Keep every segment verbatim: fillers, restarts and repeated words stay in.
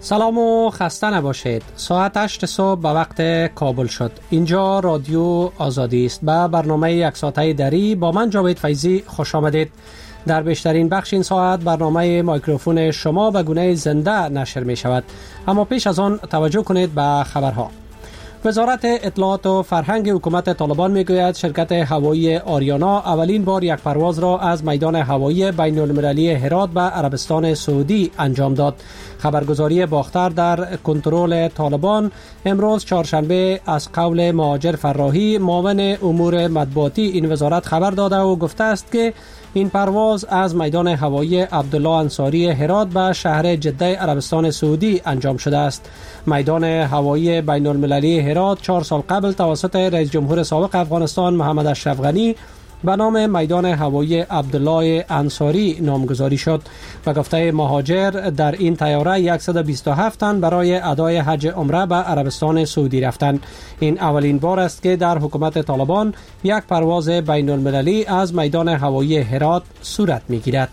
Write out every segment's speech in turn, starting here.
سلام و خسته نباشید. ساعت هشت صبح به وقت کابل شد. اینجا رادیو آزادی است. به برنامه یک ساعته دری با من جاوید فیضی خوش آمدید. در بیشترین بخش این ساعت برنامه میکروفون شما به گونه زنده نشر می شود. اما پیش از آن توجه کنید به خبرها. وزارت اطلاعات و فرهنگ حکومت طالبان میگوید شرکت هوایی آریانا اولین بار یک پرواز را از میدان هوایی بین المللی هرات به عربستان سعودی انجام داد. خبرگزاری باختر در کنترل طالبان امروز چهارشنبه از قول مهاجر فراحی معاون امور مطبوعاتی این وزارت خبر داده و گفته است که این پرواز از میدان هوایی عبدالله انصاری هرات به شهر جده عربستان سعودی انجام شده است. میدان هوایی بین المللی هرات چهار سال قبل توسط رئیس جمهور سابق افغانستان محمد اشرف غنی به نام میدان هوایی عبدالله انصاری نامگذاری شد. و گفته مهاجر در این طیاره صد و بیست و هفت تن برای ادای حج عمره به عربستان سعودی رفتند. این اولین بار است که در حکومت طالبان یک پرواز بین المللی از میدان هوایی هرات صورت میگیرد.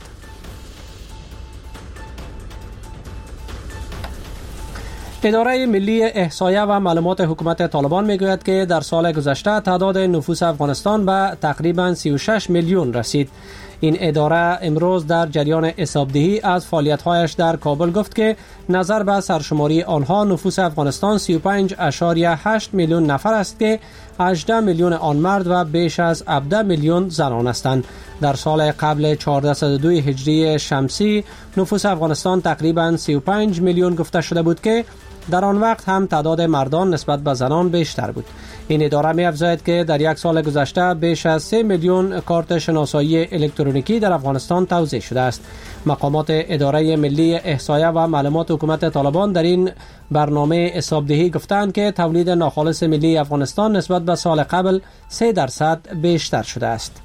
اداره ملی احصایه و معلومات حکومت طالبان میگوید که در سال گذشته تعداد نفوس افغانستان به تقریباً سی و شش میلیون رسید. این اداره امروز در جریان حسابدهی از فعالیت‌هایش در کابل گفت که نظر به سرشماری آنها نفوس افغانستان سی و پنج ممیز هشت میلیون نفر است که هجده میلیون آن مرد و بیش از هفده میلیون زنان هستند. در سال قبل چهارصد و دو هجری شمسی نفوس افغانستان تقریباً سی و پنج میلیون گفته شده بود که در آن وقت هم تعداد مردان نسبت به زنان بیشتر بود. این اداره می افزاید که در یک سال گذشته بیش از سه میلیون کارت شناسایی الکترونیکی در افغانستان توزیع شده است. مقامات اداره ملی احصایه و معلومات حکومت طالبان در این برنامه حسابدهی گفتند که تولید ناخالص ملی افغانستان نسبت به سال قبل سه درصد بیشتر شده است.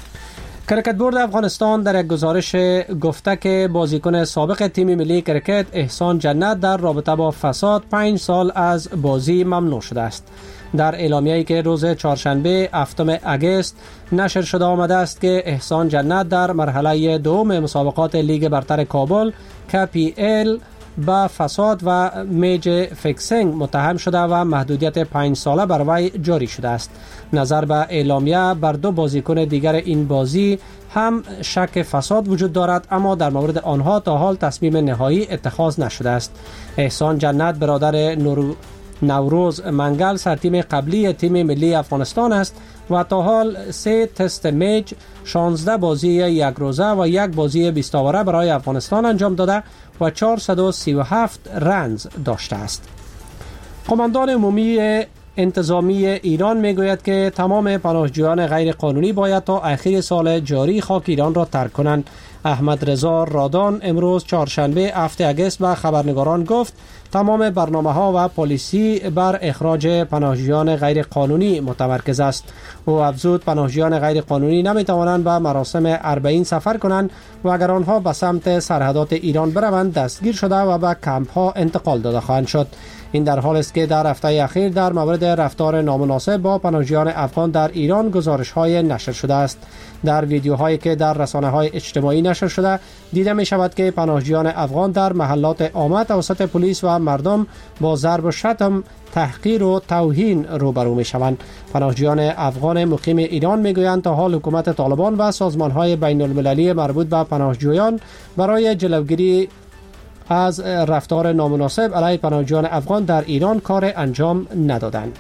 کرکت بورد افغانستان در یک گزارش گفته که بازیکن سابق تیم ملی کرکت احسان جنت در رابطه با فساد پنج سال از بازی ممنوع شده است. در اعلامیه‌ای که روز چهارشنبه هفتم اگست نشر شده آمده است که احسان جنت در مرحله دوم مسابقات لیگ برتر کابل کی پی ال با فساد و میج فیکسینگ متهم شده و محدودیت پنج ساله بر وی جاری شده است. نظر به اعلامیه بر دو بازیکن دیگر این بازی هم شک فساد وجود دارد، اما در مورد آنها تا حال تصمیم نهایی اتخاذ نشده است. احسان جنت برادر نور نوروز منگل سرتیم قبلی تیم ملی افغانستان است و تا حال سه تست میج، شانزده بازی یک روزه و یک بازی بیست اوره برای افغانستان انجام داده و چهارصد و سی و هفت رنز داشته است. قماندان عمومی انتظامی ایران میگوید که تمام پناهجویان غیر قانونی باید تا آخر سال جاری خاک ایران را ترک کنند. احمد رضا رادان امروز چهارشنبه هفتم اگست به خبرنگاران گفت تمام برنامه ها و پالیسی بر اخراج پناهجویان غیر قانونی متمرکز است. او افزود پناهجویان غیر قانونی نمی توانند به مراسم اربعین سفر کنند و اگر آنها به سمت سرحدات ایران بروند دستگیر شده و به کمپ ها انتقال داده خواهند شد. این در حال است که در هفته اخیر در مورد رفتار نامناسب با پناهجویان افغان در ایران گزارش های نشر شده است. در ویدیوهایی که در رسانه های اجتماعی نشر شده دیده می شود که پناهجویان افغان در محلات عامه توسط پلیس و مردم با ضرب و شتم، تحقیر و توهین روبرو می شوند. پناهجویان افغان مقیم ایران می گویند تا حال حکومت طالبان و سازمان های بین المللی مربوط به پناهجویان برای جلوگیری از رفتار نامناسب علیه پناهجویان افغان در ایران کار انجام ندادند.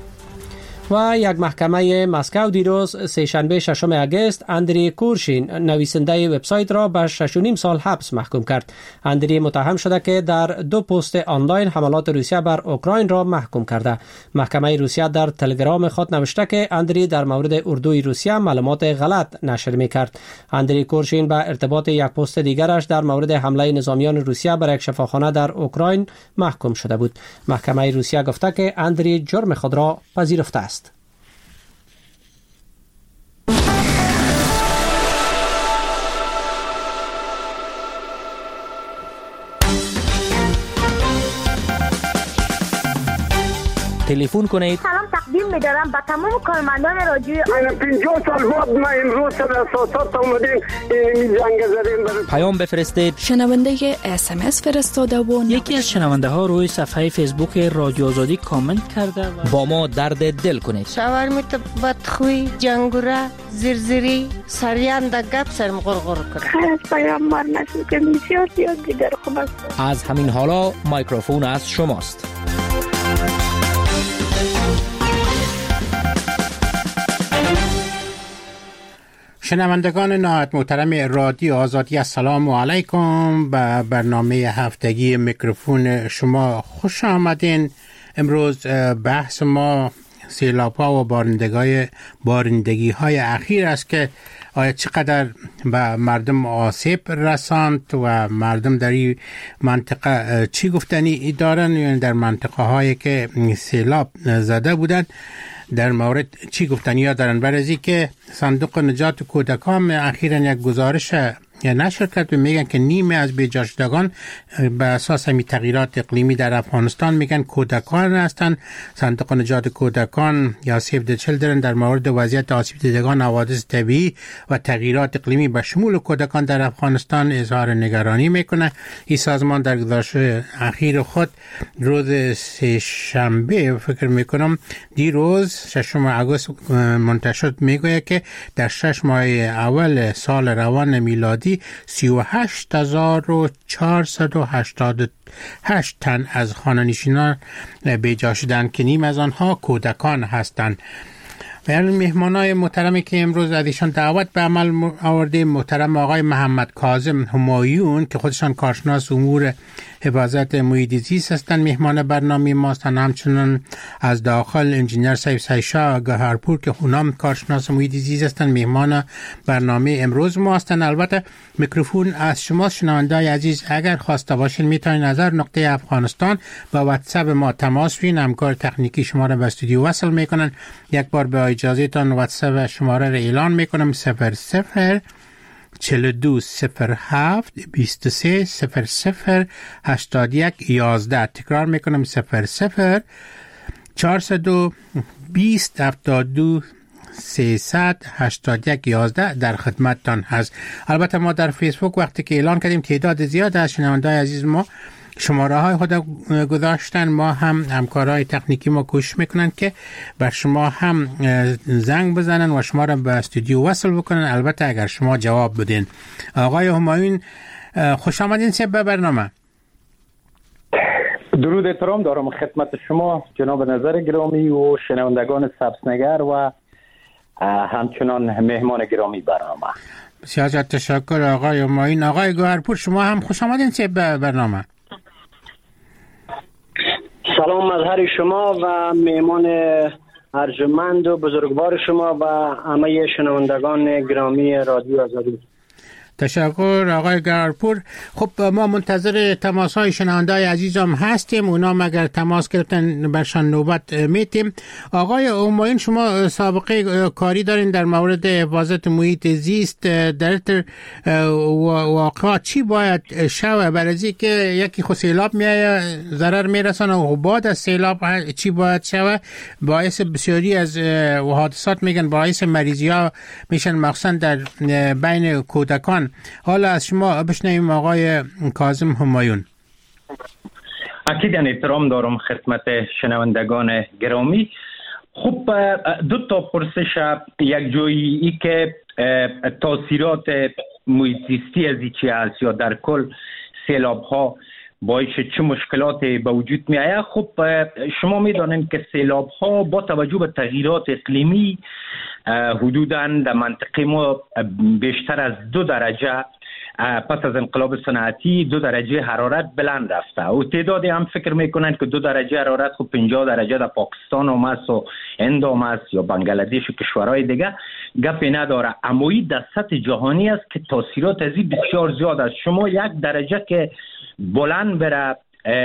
و یک محکمه مسکو دیروز سه‌شنبه ششم اگست اندری کورشین نویسنده وبسایت را به شش و نیم سال حبس محکوم کرد. اندری متهم شده که در دو پست آنلاین حملات روسیه بر اوکراین را محکوم کرده. محکمه روسیه در تلگرام خود نوشته که اندری در مورد اردوی روسیه معلومات غلط نشر می‌کرد. اندری کورشین به ارتباط یک پست دیگرش در مورد حمله نظامیان روسیه بر یک شفاخانه در اوکراین محکوم شده بود. محکمه روسیه گفته که اندری جرم خود را پذیرفته است. تلفن کنید. سلام تقدیم می‌دارم به تمام کارمندان رادیو. من پنجاه سال بعد ما امروز سر اساسات اومدیم این زنگ زدیم. پیام بفرستید. شنونده اس ام اس فرستاده و یکی از شنونده ها روی صفحه فیسبوک رادیو آزادی کامنت کرده و با ما درد دل کنید. شاورمیت بدخوی جنگوره زرزری سریان دا گپ سرم غرغر کنه. خیر از پیامبر نشد که بسیار زیاد دیگر خوب است. از همین حالا مایکروفون از شماست. شنوندگان نهایت محترم رادیو آزادی، السلام علیکم. به برنامه هفتگی میکروفون شما خوش آمدین. امروز بحث ما سیلاب‌ها و بارندگی بارندگی های اخیر است که آیا چقدر به مردم آسیب رساند و مردم در این منطقه چی گفتنی دارن، یعنی در منطقه هایی که سیلاب زده بودند در مورد چی گفتنی ها دارن. برای که صندوق نجات کودکان اخیراً یک گزارش نشر کرد و میگن که نیمه از بیجا شدگان به اساس همین تغییرات اقلیمی در افغانستان میگن کودکان هستند. صندوق نجات کودکان یا سیو د چیلدرن در مورد وضعیت آسیب دیدگان حوادث طبیعی و تغییرات اقلیمی به شمول کودکان در افغانستان اظهار نگرانی میکنه. این سازمان در گزارش اخیر خود روز سه شنبه فکر میکنم دیروز ششم آگوست منتشر میگوید که در شش ماه اول سال روان میلادی سی و هشت هزار و چهارصد و هشتاد و هشت تن از خانه‌نشینان بیجا شدند که نیم از آنها کودکان هستند. و مهمانای محترمی که امروز از ایشان دعوت به عمل آورده محترم آقای محمد کاظم همایون که خودشان کارشناس امور حفاظت محیط زیست هستند مهمان برنامه ما هستند. همچنان از داخل انجینیر سیف سایشا گهارپور که اونام کارشناس محیط زیست هستند مهمان برنامه امروز ما هستند. البته میکروفون از شما شنونده‌های عزیز، اگر خواسته باشین میتونین نظر نقطه افغانستان با واتساپ ما تماس بگیرین. همکار تکنیکی شما را به استودیو وصل میکنن. یک بار به اجازه تان واتساپ شماره را اعلان میکنم: صفر صفر چهل و دو صفر هفت بیست و سه صفر صفر هشتاد و یک یازده. تکرار میکنم: صفر صفر چهارصد و بیست هفتاد و دو سیصد هشتاد و یک یازده در خدمتتان هست. البته ما در فیسبوک وقتی که اعلان کردیم تعداد زیاد از شنونده‌های عزیز ما شماره های خود گذاشتن، ما هم همکارای تکنیکی ما کوشش میکنن که بر شما هم زنگ بزنن و شما را به استودیو وصل بکنن، البته اگر شما جواب بدین. آقای همایون خوش آمدین به برنامه. درود احترام دارم خدمت شما جناب نظر گرامی و شنوندگان سبزنگر و همچنان مهمان گرامی برنامه. بسیار تشکر آقای همایون. آقای گوهرپور شما هم خوش آمدین به برنامه. سلام مظهر شما و مهمان ارجمند و بزرگوار شما و همه شنوندگان گرامی رادیو آزادی. تشکر آقای گرپور. خب ما منتظر تماس های شنونده‌های عزیزم هستیم، اونا مگر تماس گرفتن برشان نوبت میتیم. آقای همایون شما سابقه کاری دارین در مورد حفاظت محیط زیست، در واقعا چی باید شوه برای که یکی خود سیلاب میایه ضرر میرسانه و بعد از سیلاب چی باید شوه؟ باعث بسیاری از حادثات میگن باعث مریضی ها میشن مخصوصا در بین کودکان. حالا از شما بشنویم آقای کاظم همایون. اکیداً احترام دارم خدمت شنوندگان گرامی. خب دو تا پرسش، یک جایی ای که تاثیرات محیط زیستی از چی است یا در کل سیلاب ها باعث چه مشکلاتی به وجود می آید. خب شما می دانید که سیلاب ها با توجه به تغییرات اقلیمی حدوداً در منطقه ما بیشتر از دو درجه پس از انقلاب صنعتی دو درجه حرارت بلند رفته و تعدادی هم فکر میکنند که دو درجه حرارت خب پنجاه درجه در پاکستان هم است و هند هم است یا بنگلادش و کشورهای دیگه گپی نداره، اما این در سطح جهانی است که تاثیرات از این بسیار زیاد است. شما یک درجه که بلند بره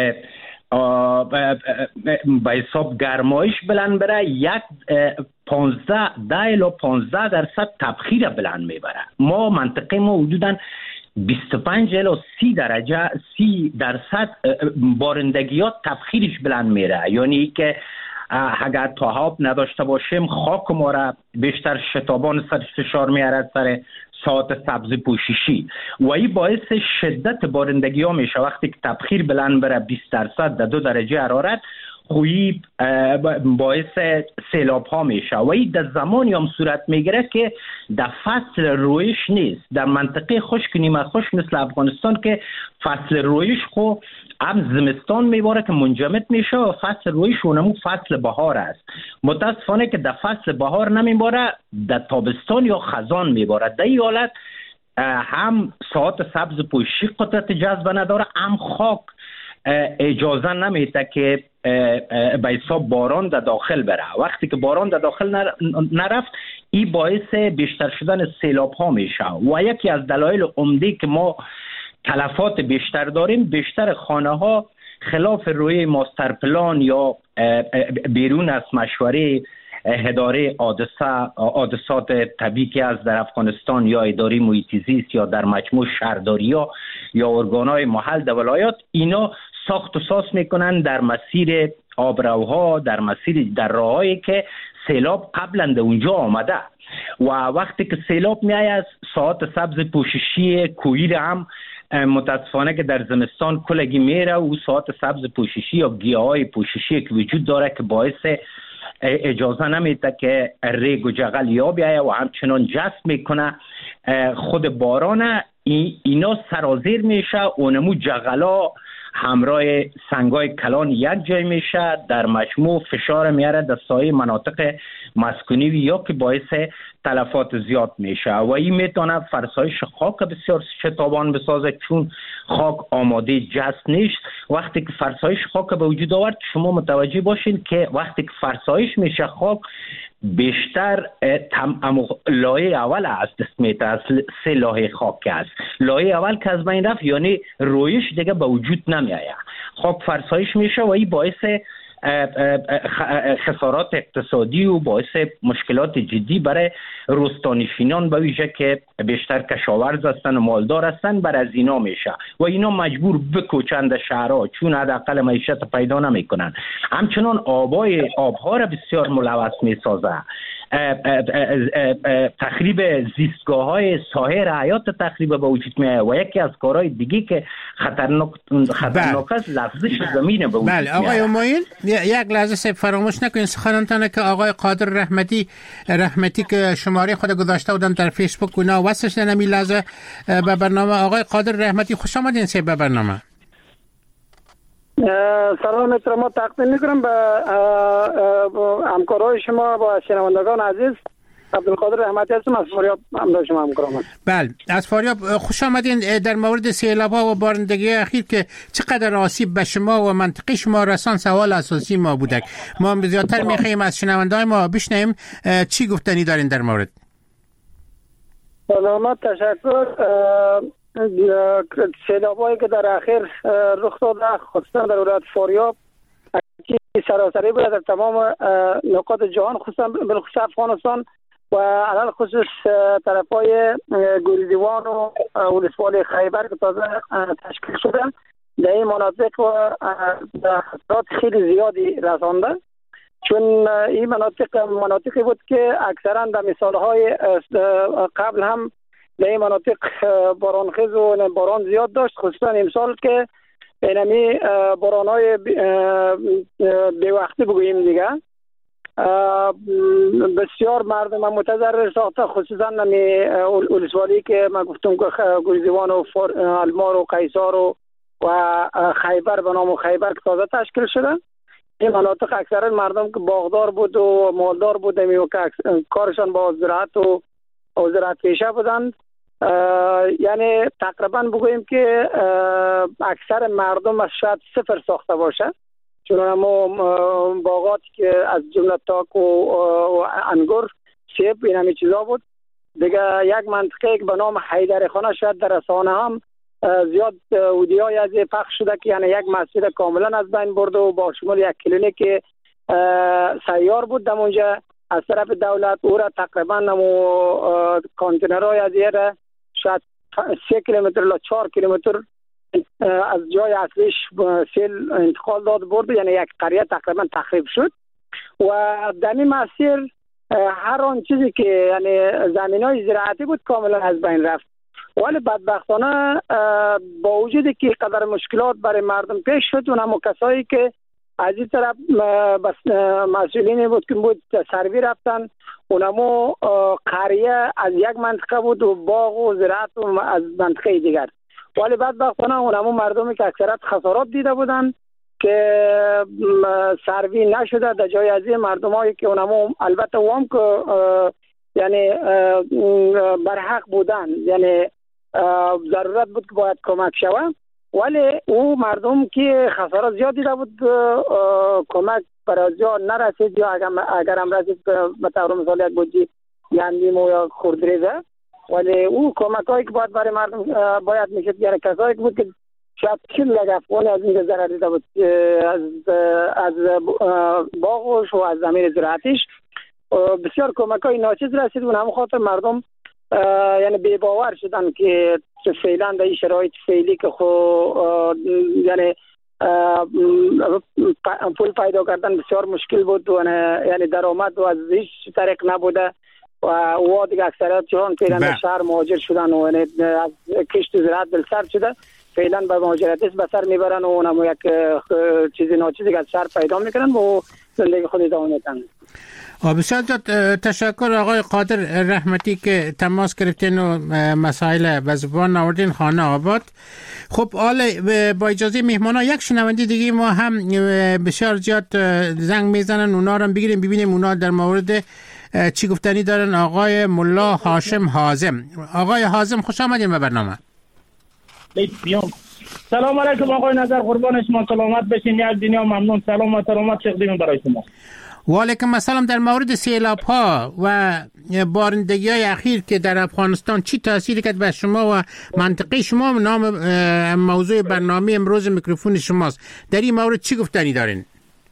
به حساب گرمایش بلند بره، یک پانزده ده الی پانزده درصد تبخیر بلند میبره. ما منطقه ما حدوداً بیست و پنج الی سی درجه سی درصد بارندگیات تبخیرش بلند میره، یعنی که اگر تهاب نداشته باشیم خاک ما را بیشتر شتابان سر فشار میارد سر ساعت سبز پوششی و این باعث شدت بارندگی ها میشه. وقتی که تبخیر بلند بره بیست درصد در دو درجه حرارت خویی باعث سیلاب ها میشه و این در زمانی هم صورت میگیره که در فصل رویش نیست. در منطقه خشک نیمه خشک مثل افغانستان که فصل رویش خو هم زمستان میباره که منجمد میشه و فصل رویش اونمو فصل بهار است. متاسفانه که در فصل بهار نمیباره، در تابستان یا خزان میباره. در این حالت هم ساعت سبز پوششی قدرت جذب نداره، هم خاک اجازه نمیده که به حساب باران در داخل بره. وقتی که باران در داخل نرفت این باعث بیشتر شدن سیلاب ها میشه و یکی از دلایل عمده که ما تلفات بیشتر داریم، بیشتر خانه ها خلاف روی ماستر پلان یا بیرون از مشوره اداره حادثات طبیعی که از در افغانستان یا اداره محیط زیست یا در مجموع شهرداری ها یا ارگانهای محل در ولایات، اینا ساخت و ساز میکنن در مسیر آبروها، در مسیر در راهایی که سیلاب قبلا در اونجا آمده و وقتی که سیلاب میآید ساعت سبز پوششی کوهی را هم متاسفانه که در زمستان کلگی میره و ساعت سبز پوششی یا گیاهای پوششی که وجود داره که باعث اجازه نمیده که ریگ و جغل یا بیایه و همچنان جذب میکنه خود بارانه. اینا سرازیر میشه، اونمو جغلا همراه سنگای کلان یک جای میشه، در مجموع فشار میاره در سایر مناطق مسکونی یا که باعث تلفات زیاد میشه و این میتونه فرسایش خاک بسیار شتابان بسازه چون خاک آماده جذب نیست. وقتی که فرسایش خاک به وجود آورد شما متوجه باشین که وقتی که فرسایش میشه خاک بیشتر تم لایه اول از دست میده، از سه لایه خاک است. لایه اول که از بین رفت یعنی رویش دیگه به وجود نمیآید، خاک فرسایش میشه و این باعث خسارات اقتصادی و باعث مشکلات جدی برای روستانشینان به ویژه که بیشتر کشاورز هستن و مالدار هستن بر از اینا میشه و اینا مجبور بکوچند شهرها چون حداقل معیشت پیدا نمیکنن. همچنان آبای آبها را بسیار ملوث میسازه، تخریب زیستگاه های سایر حیات تخریب به وجود میاد و یکی از کارهای دیگه که خطرناک خطرناک است لغزش زمین به وجود میاد. بله آقای امایل یک لحظه سب فراموش نکنین سخنتان که آقای قادر رحمتی رحمتی که شماره خود گذاشته بودن در فیسبوک اونا واسش نمی لحظه به برنامه. آقای قادر رحمتی خوش آمدین سه به برنامه. سلام احترام تقدیم میکنم به همکارای شما با شنوندگان عزیز. عبدالقادر رحمتی هستم از فاریاب همراه شما همکارم. بله از فاریاب خوش آمدین. در مورد سیلاب ها و بارندگی اخیر که چقدر آسیب به شما و منطقه شما رسان سوال اساسی ما بودک. ما زیادتر میخوایم از شنوندگان ما بشنویم چی گفتنی دارین در مورد. سلامت تشکر. سیلابایی که در اخیر رخ داده خصوصا در ولایت فاریاب سراسری بود در تمام نقاط جهان خصوصا بالخصوص افغانستان و علل خصوص طرفای گوریزیوان و ولسوالی خیبر که تازه تشکیل شده در این مناطق و خسارات خیلی زیادی رسانده چون این مناطق مناطقی بود که اکثرا در مثالهای قبل هم در این مناطق بارانخیز و باران زیاد داشت خصوصا امسال که اینمی بارانهای بی وقتی بگوییم دیگه بسیار مردم متضرر ساخته خصوصا نمی ولسوالی که من گفتم که گوریزیوان و المار و قیصار و و خیبر به نام خیبر که تازه تشکیل شده. این مناطق اکثرا مردم که باغدار بود و مالدار بودن و که کارشان با زراعت و زراعت پیشه بودند یعنی تقریبا بگوییم که اکثر مردم از شاید صفر ساخته باشه چون ما باغاتی که از جمله تاک و انگور سیب این همه چیزا بود دیگه. یک منطقه که به نام حیدر خانه شاید در رسانه هم زیاد ویدیوهای از پخش شده که یعنی یک مسجد کاملا از بین برده و با شمول یک کلینیک سیار بود در اونجا از طرف دولت او را تقریبا نمو کانتینرهای از یه شاید سه کیلومتر یا چهار کیلومتر از جای اصلیش سیل انتقال داد برد یعنی یک قریه تقریبا تخریب شد و در این مسیر هر آن چیزی که یعنی زمینای زراعتی بود کاملا از بین رفت. ولی بدبختانه با وجودی که قدر مشکلات برای مردم پیش شد، اونم کسایی که از این طرف بس مسئولینی بود که بود سروی رفتن، اونمو قریه از یک منطقه بود و باغ و زراعت از منطقه دیگر. ولی بدبختانه اونمو مردمی که اکثرت خسارات دیده بودن که سروی نشده. در جای از این مردم هایی که اونمو البته وام که یعنی برحق بودن، یعنی ضرورت بود که باید کمک شود، ولی او مردم که خسارات زیاد دیده بود کمک برای زیاد نرسید، یا اگر هم رسید به طور مثال یک بودی گندیم و یا خردریزه، ولی او کمک هایی که باید برای مردم باید میشد، یعنی کسایی که بود که شاید چل لگ افغان از این ضرر دیده بود از از باغش و از زمین زراعتیش، بسیار کمک های ناچیز رسید و همون خاطر مردم یعنی بی باور شدن که فعلا در این شرایط فعلی که خو یعنی پول پیدا کردن بسیار مشکل بود و یعنی درآمد و از هیچ طریق نبوده و او دیگه اکثریت جهان فعلا شهر مهاجر شدن و یعنی از کشت زراعت دلسرد شده، فعلا به مهاجرت به سر میبرن و اونم یک چیزی ناچیزی که از شهر پیدا میکنن و زندگی خود ادامه میدن. بسیار تشکر آقای قادر رحمتی که تماس گرفتین و مسائل به زبان آوردین خانه آباد. خب حالا با اجازه مهمان ها یک شنونده دیگه ما هم بسیار زیاد زنگ میزنن، اونا رو بگیریم ببینیم اونا در مورد چی گفتنی دارن. آقای ملا هاشم حازم. آقای حازم خوش آمدین به برنامه. سلام علیکم آقای نظر، قربان شما، سلامت بشین، یک دنیا ممنون. سلام و سلامت تقدیم برای شما. و علیکم السلام. در مورد سیلاب ها و بارندگی های اخیر که در افغانستان چی تاثیری کرد به شما و منطقه شما؟ نام موضوع برنامه امروز میکروفون شماست. در این مورد چی گفتنی دارین؟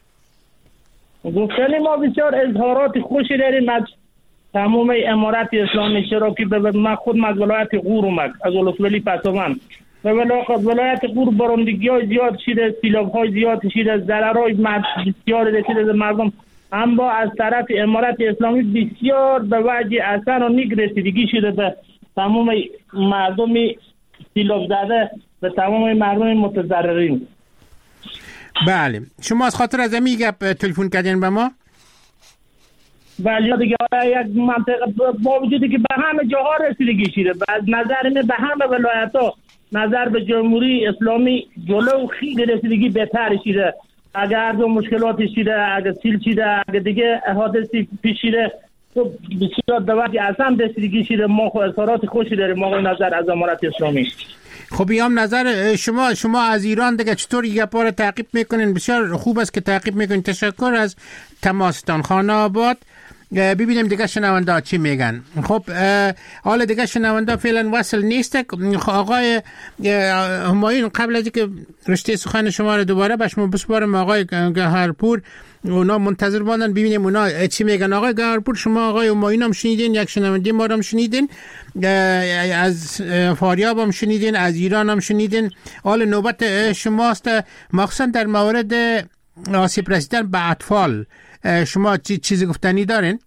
گفتنی ما بسیار اظهارات خوشی داریم از تمام امارات اسلامی، چرا که من خود از ولایت غور اومد، از ولسوالی پسوان. و ولایت غور بارندگی های زیاد شده، سیلاب های زیاد شده، ضرر های بسیار رسیده به مردم، اما از طرف امارات اسلامی بسیار به وجه اثر و نیک رسیدگی شده به تمام مردم سیلاب زده، به تمام مردم متضررین. بله، شما از خاطر از امی گپ تلفن کردین به ما؟ بله دیگه، یک منطقه با وجودی که به همه جاها رسیدگی شده، از نظر من به همه ولایت ها نظر به جمهوری اسلامی جلو خیلی رسیدگی بهتر شده. اگر دو مشکلاتی شده، اگر سیل شده، اگر دیگه حادثی پیش شده، تو بسیار به وجه اصلا رسیدگی شده. ما خود اظهارات خوشی داریم آقای نظر از امارات اسلامی. خب بیام نظر شما شما از ایران دیگه چطور یک بار تعقیب میکنین؟ بسیار خوب است که تعقیب میکنین. تشکر از تماستان. خانه آباد. ببینیم دیگه شنونده ها چی میگن. خب حالا دیگه شنونده فعلا وصل نیست. آقای همایون، قبل از اینکه رشته سخن شما رو دوباره به شما بسپارم، آقای گهرپور اونا منتظر ماندن ببینیم اونا چی میگن. آقای گهرپور، شما آقای همایون هم شنیدین، یک شنونده ما هم شنیدین، از فاریاب هم شنیدین، از ایران هم شنیدین. حالا نوبت شماست، مخصوصا در مورد آسیب رسیدن به اطفال. شما چی چیزی گفتنی دارین؟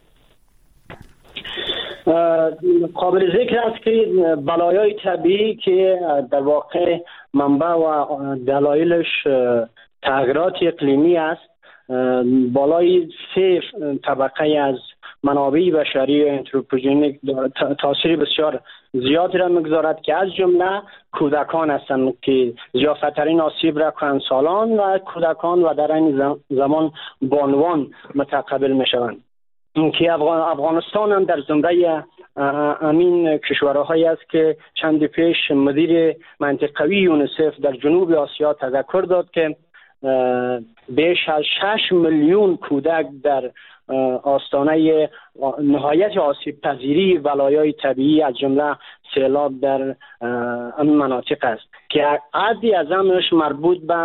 قابل ذکر است که بلایای طبیعی که در واقع منبع و دلایلش تغییرات اقلیمی است، بالای سه طبقه از منابع بشری انتروپوژنیک تاثیر بسیار زیادی را میگذارد که از جمله کودکان هستند که زیافترین آسیب را کهنسالان و کودکان و در این زمان بانوان متقبل میشوند. که افغانستان هم در زمره امین کشورهایی است که چند پیش مدیر منطقوی یونیسف در جنوب آسیا تذکر داد که بیش از شش میلیون کودک در آستانه نهایت آسیب پذیری بلایای طبیعی از جمله سیلاب در این مناطق است که عدی از همش مربوط به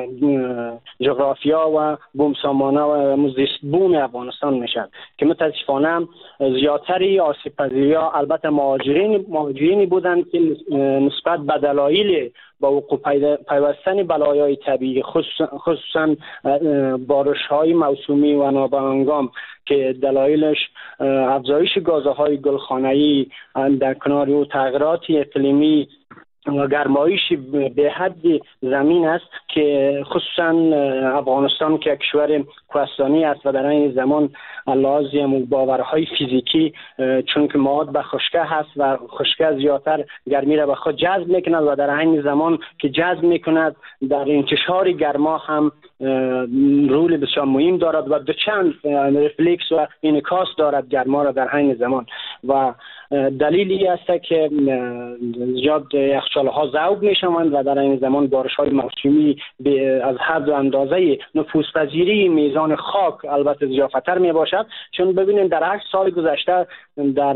جغرافیا و بومسامانه و زیست بوم افغانستان میشد که متاسفانه زیادتری آسیب پذیری‌ها البته مهاجرین مهاجرینی بودند که نسبت به دلایل با وقوع پیوستن بلایای طبیعی خصوصا بارش‌های موسمی و نابهنگام که دلایلش افزایش گازهای گلخانه‌ای در کنار او تغییرات اقلیمی و گرمایش به حد زمین است که خصوصا افغانستان که کشور کوهستانی است و در این زمان لازم باورهای فیزیکی چون که مواد به خشکه هست و خشکه زیادتر گرمی را به خود جذب میکند و در این زمان که جذب میکند در انتشار گرما هم رول بسیار مهم دارد و دو چند رفلکس و انعکاس دارد گرما را در این زمان و دلیلی است که زیاد یخچال‌ها ذوب میشوند و در این زمان بارش‌های موسمی از حد و اندازه نفوذپذیری میزان خاک البته زیادتر می باشد چون ببینید در هشت سال گذشته در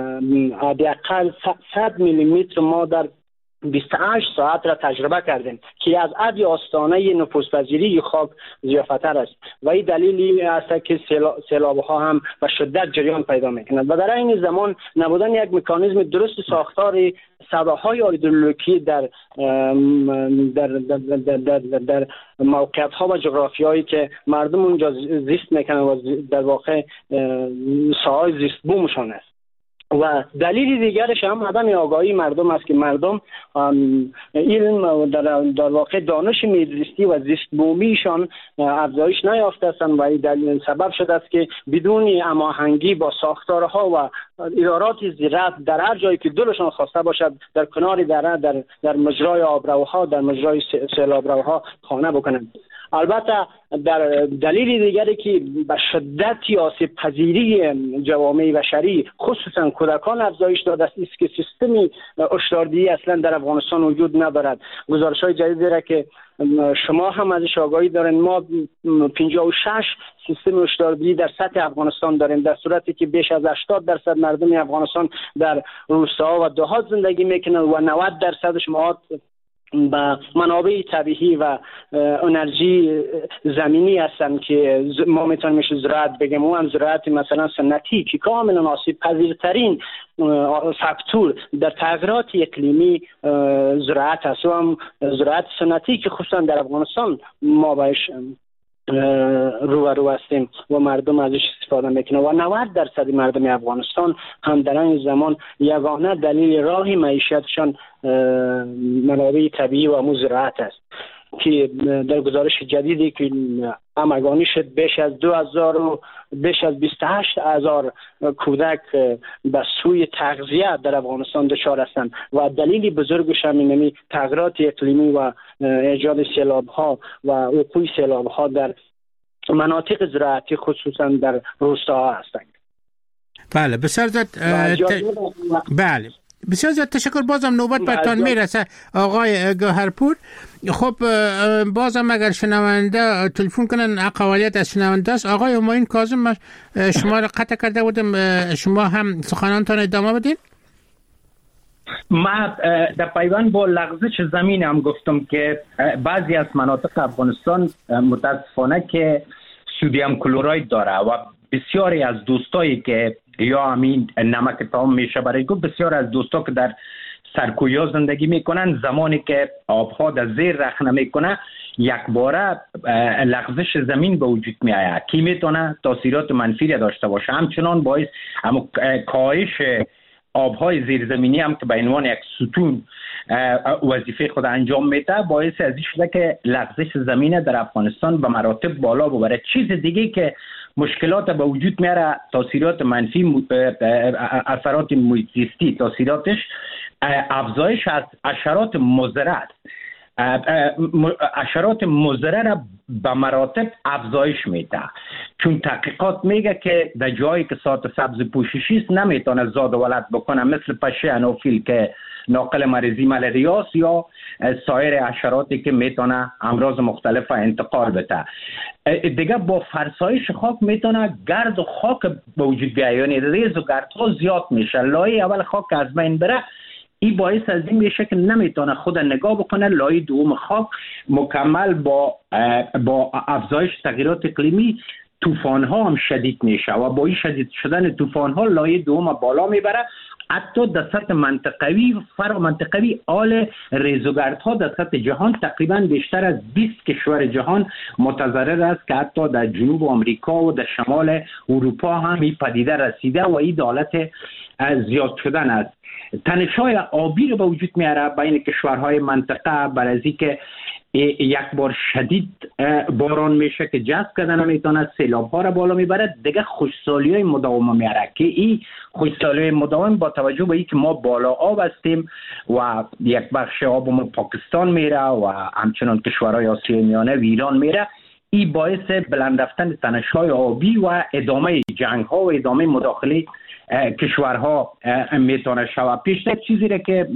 حداقل صد میلی متر ما در بیست و هشت ساعت را تجربه کردیم که از عد آستانه نفوذپذیری خاک زیادتر است و این دلیلی است که سیلاب‌ها هم به شدت جریان پیدا می‌کنند و در این زمان نبودن یک مکانیزم درست ساختار صداهای هیدرولوژیکی در در در در, در, در, در موقعیت‌ها و جغرافیایی که مردم اونجا زیست میکنند و در واقع ساحای زیست بومشان است و دلیل دیگرش هم عدم آگاهی مردم است که مردم علم در, در واقع دانش میزیستی و زیست بومیشان افزایش نیافته هستند و این دلیل سبب شده است که بدون هماهنگی با ساختارها و ادارات زراعت در هر جایی که دلشان خواسته باشد در کنار دره در در مجرای آبروها در مجرای سیلابروها خانه بکنند. البته در دلیل دیگری که به شدت آسیب پذیری جوامع بشری خصوصا کودکان افزایش داده است که سیستم هشداردهی اصلا در افغانستان وجود ندارد. گزارش‌های جدیدی را که شما هم ازش آگاهی دارین ما پنجاه و شش سیستم هشداردهی در سطح افغانستان داریم در صورتی که بیش از هشتاد درصد مردم افغانستان در روستاها و دهات زندگی میکنند و نود درصدش ماهات با منابع طبیعی و انرژی زمینی هستند که ما میتونیم زراعت بگیم و هم زراعت مثلا سنتی که کاملا آسیب پذیرترین فاکتور در تغییرات اقلیمی زراعت هست و هم زراعت سنتی که خصوصا در افغانستان ما بهش رو رو هستیم و مردم ازش استفاده میکنه و نود درصد مردم افغانستان هم در این زمان یگانه دلیل راه معیشتشان منابع طبیعی و زراعت است که در گزارش جدیدی که همگانی شد بیش از دو هزار و بیش از بیست و هشت هزار کودک به سوی تغذیه در افغانستان دچار هستند و دلیلی بزرگش هم اینمی تغییرات اقلیمی و ایجاد سیلاب‌ها و وقوع سیلاب‌ها در مناطق زراعتی خصوصا در روستاها هستند. بله بسیار زیاد بله بسیار زیاد تشکر. بازم نوبت برتان میرسه آقای گوهرپور. خب بازم اگر شنونده تلفن کنن اقوالیت از شنونده است. آقای همایون کاظم شما را قطع کرده بودم شما هم سخنانتان ادامه بدین. ما در پیوند با لغزش زمین هم گفتم که بعضی از مناطق افغانستان متاسفانه که سودیم کلوراید داره و بسیاری از دوستایی که یا همین نمک تام میشه برای گفت بسیار از دوستا که در سرکویا زندگی میکنن زمانی که آبها در زیر رخ نمیکنه یک باره لغزش زمین به وجود میآید که میتونه تاثیرات منفی داشته باشه. همچنان باعث اما کاهش آبهای زیرزمینی هم که به عنوان یک ستون وظیفه خود انجام میده باعث از این شده که لغزش زمین در افغانستان به مراتب بالا ببره. چیز دیگه که مشکلات به وجود میاره تاثیرات منفی اثرات محیط زیستی تاثیراتش افزایش از حشرات مضر حشرات مضر را به مراتب افزایش میده چون تحقیقات میگه که در جایی که ساعت سبز پوششی است نمیتونه زاد و ولد بکنه مثل پشه انوفیل که ناقل مریضی ملاریا یا سایر حشراتی که میتونه امراض مختلف انتقال بده. دیگه با فرسایش خاک میتونه گرد و خاک به وجود بیاد، یعنی ریز و گردها زیاد میشه. لایه اول خاک از بین بره این باعث از این میشه که نمیتونه خود نگاه بکنه. لایه دوم خاک مکمل با با افزایش تغییرات اقلیمی طوفان ها هم شدید میشه و با این شدید شدن طوفان ها لایه دوم بالا میبره. حتی در سطح منطقوی فرق منطقوی آل ریزوگردها در سطح جهان تقریبا بیشتر از بیست کشور جهان متضرر است که حتی در جنوب آمریکا و در شمال اروپا هم این پدیده رسیده و این حالت زیاد شدن است. تنش‌های آبی رو به وجود میاره بین کشورهای منطقه بر از اینکه یک بار شدید باران میشه که جذب کردن نمیتونه، سیلاب ها را بالا میبره، دیگه خشکسالی های مداوم میاره که این خشکسالی های مداوم با توجه به اینکه ما بالا آب هستیم و یک بخش آب ما پاکستان میره و همچنان کشورهای آسیای میانه و ایران میره، این باعث بلند رفتن تنش‌های آبی و ادامه جنگ ها و ادامه مداخله کشورها میتونه شود. پیشتر چیزی را که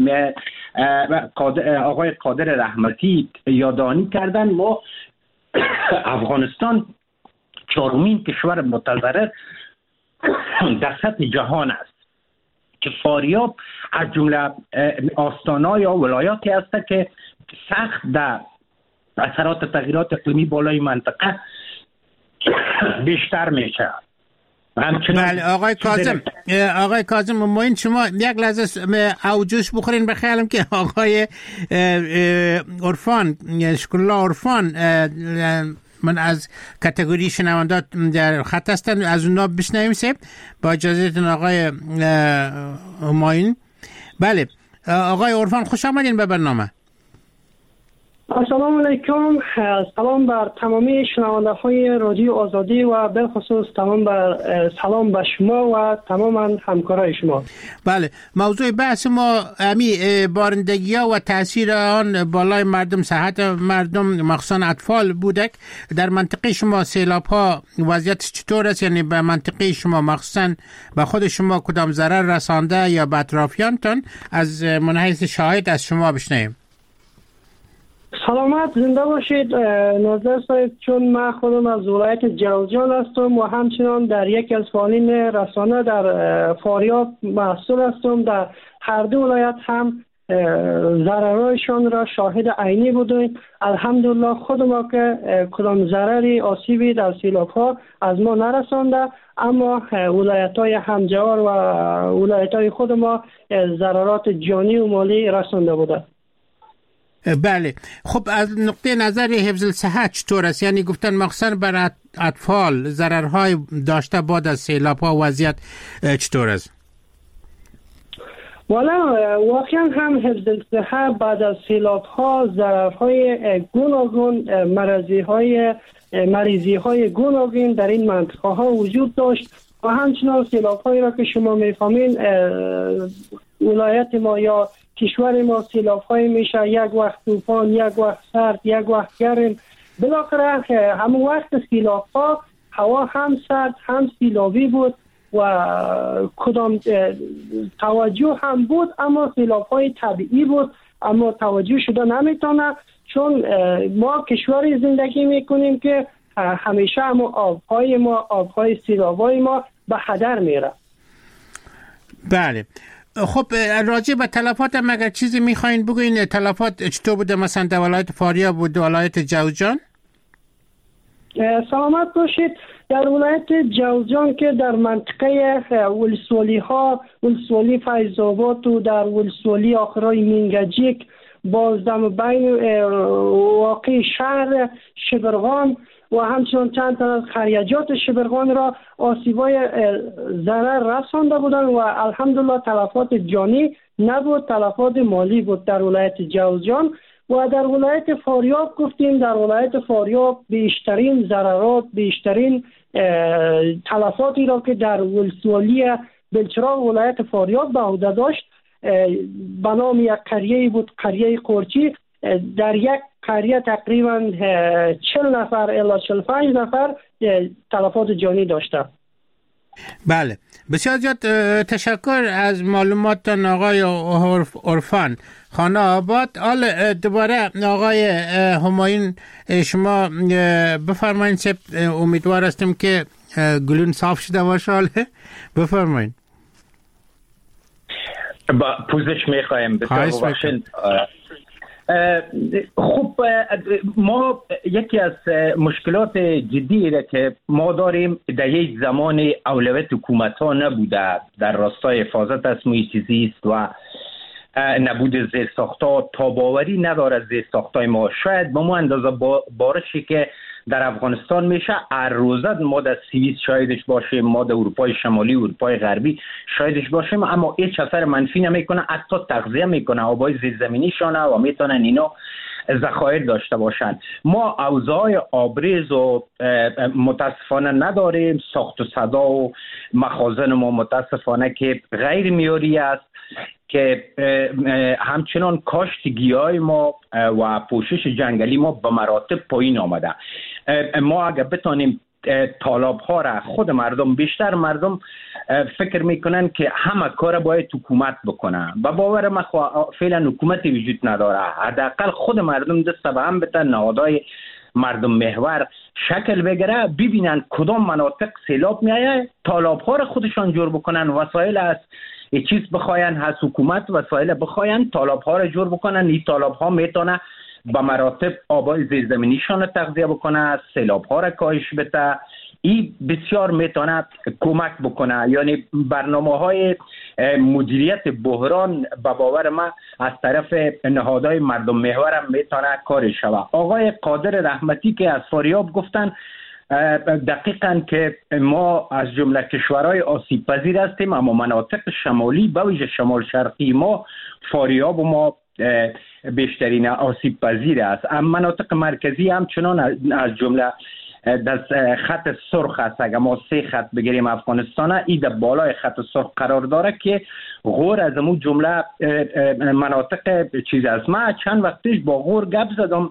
آقای قادر رحمتی یادداشت کردن، ما افغانستان چهارمین کشور متضرر در سطح جهان است که فاریاب از جمله آستان‌ها یا ولایاتی است که سخت در اثرات تغییرات اقلیمی بالای منطقه بیشتر میشه. بله آقای کاظم، آقای کاظم موین شما یک لحظه اوجوش بخورین به خیالم که آقای عرفان شکرالله عرفان من از کاتگوری شنوندات در خط هستن، از اونا بشنویم سه با اجازهتون آقای موین. بله آقای عرفان خوش آمدین به برنامه. السلام علیکم، سلام بر تمامی شنونده های رادیو آزادی و بالخصوص تمام بر سلام به شما و تمام همکارای شما. بله موضوع بحث ما امی بارندگی ها و تاثیر آن بالای مردم، صحت مردم مخصوصا اطفال بودک. در منطقه شما سیلاب ها وضعیت چطور است؟ یعنی به منطقه شما مخصوصا به خود شما کدام ضرر رسانده یا به اطرافیانتان؟ از منحیث شاهد از شما بشنویم. سلامت زنده باشید ناظر صاحب. چون من خودم از ولایت جوزجان هستم و همچنان در یک از فعالین رسانه در فاریاب مسئول هستم. در هر دو ولایت هم ضررهایشان را شاهد عینی بودیم. الحمدلله خود ما که کدام ضرری آسیبی در سیلاب ها از ما نرسانده، اما ولایت های همجوار و ولایت های خود ما ضررات جانی و مالی رسانده بوده. بله خب از نقطه نظر حفظ الصحت چطور است؟ یعنی گفتن مخصوصا بر اطفال ضررهای داشته بعد از سیلاب ها وضعیت چطور است؟ والا واقعا هم حفظ الصحت بعد از سیلاب ها ضررهای گوناگون، مرضی های مریضی های گوناگون در این منطقه ها وجود داشت و همچنان سیلاب هایی را که شما میفهمین ولایت ما یا کشور ما سیلاب های میشه، یک وقت طوفان، یک وقت سرد، یک وقت گرم. بالاخره همون وقت سیلاب ها هوا هم سرد هم سیلابی بود و کدام توجه هم بود، اما سیلاب های طبیعی بود اما توجه شده نمیتونه، چون ما کشوری زندگی میکنیم که همیشه هم آبهای ما آبهای سیلابای ما به هدر میره. بله خب راجع به تلفات هم اگر چیزی میخواین بگوین، تلفات چطور بوده مثلا در ولایت فاریاب بود، ولایت جوزجان؟ سلامت باشید. در ولایت جوزجان که در منطقه ولسوالی ها ولسوالی فیض‌آباد و در ولسوالی آخرای مینگجیک بازدم بین واقع شهر شبرغان و همچنان چند تا از خریجات شبرغان را آسیبای ضرر رسانده بودند و الحمدلله تلفات جانی نبود، تلفات مالی بود در ولایت جوزجان. و در ولایت فاریاب گفتیم در ولایت فاریاب بیشترین ضررات، بیشترین تلفاتی را که در ولسوالی بلچراغ ولایت فاریاب به عهده داشت به نام یک قریه بود، قریه قورچی. در یک قریه تقریبا چهل نفر الی چهل و پنج نفر تلفات جانی داشته. بله بسیار زیاد تشکر از معلوماتتان آقای عرفان خانه آباد. حالا دوباره آقای همایون شما بفرمایید. سب امیدوار هستیم که گلون صاف شده باشه. حالا بفرمایید. با پوزش میخوایم بسیار ببخشید. خب ما یکی از مشکلات جدی را که ما داریم در یک زمان اولویت حکومت ها نبوده در راستای حفاظت از محیط زیست و نبود زیرساخت‌ها، تاباوری نداره زیرساخت‌های ما. شاید به ما اندازه بارشی که در افغانستان میشه هر روزه ما در سوئیس شاهدش باشیم، ما در اروپای شمالی و اروپای غربی شاهدش باشیم، اما هیچ اثر منفی نمیکنه، حتی تغذیه میکنه آبای زیرزمینیشانه و میتونن اینا ذخایر داشته باشند. ما اوضاع آبریز و متاسفانه نداریم، ساخت و صدا و مخازن ما متاسفانه که غیر معیاری است، که همچنان کاشت گیاه ما و پوشش جنگلی ما به مراتب پایین آمده. ما اگر بتانیم طالب ها را خود مردم، بیشتر مردم فکر میکنن که همه کار باید حکومت بکنه. با باور من فعلا حکومتی وجود نداره، حداقل خود مردم دست به هم بتن، نهادهای مردم محور شکل بگیره، ببینن کدام مناطق سیلاب میایه، طالب ها را خودشان جور بکنن، وسایل است یه چیز بخواین از حکومت وسایل بخواین، طالب ها را جور بکنن. این طالب ها میتونه به مراتب آبای زیرزمینیشان تغذیه بکنه، سیلاب ها را کاهش بده. این بسیار میتونه کمک بکنه. یعنی برنامه های مدیریت بحران به باور من از طرف نهادهای مردم محور هم میتونه کار شود. آقای قادر رحمتی که از فاریاب گفتن، دقیقاً که ما از جمله کشورهای آسیب پذیر هستیم، اما مناطق شمالی به ویژه شمال شرقی ما، فاریاب و ما بیشترین آسیب پذیر است. اما مناطق مرکزی همچنان از جمله در خط سرخ است. اگر ما سه خط بگیریم افغانستان، این در بالای خط سرخ قرار داره که غور از امون جمله مناطق چیز است. من چند وقت پیش با غور گپ زدم،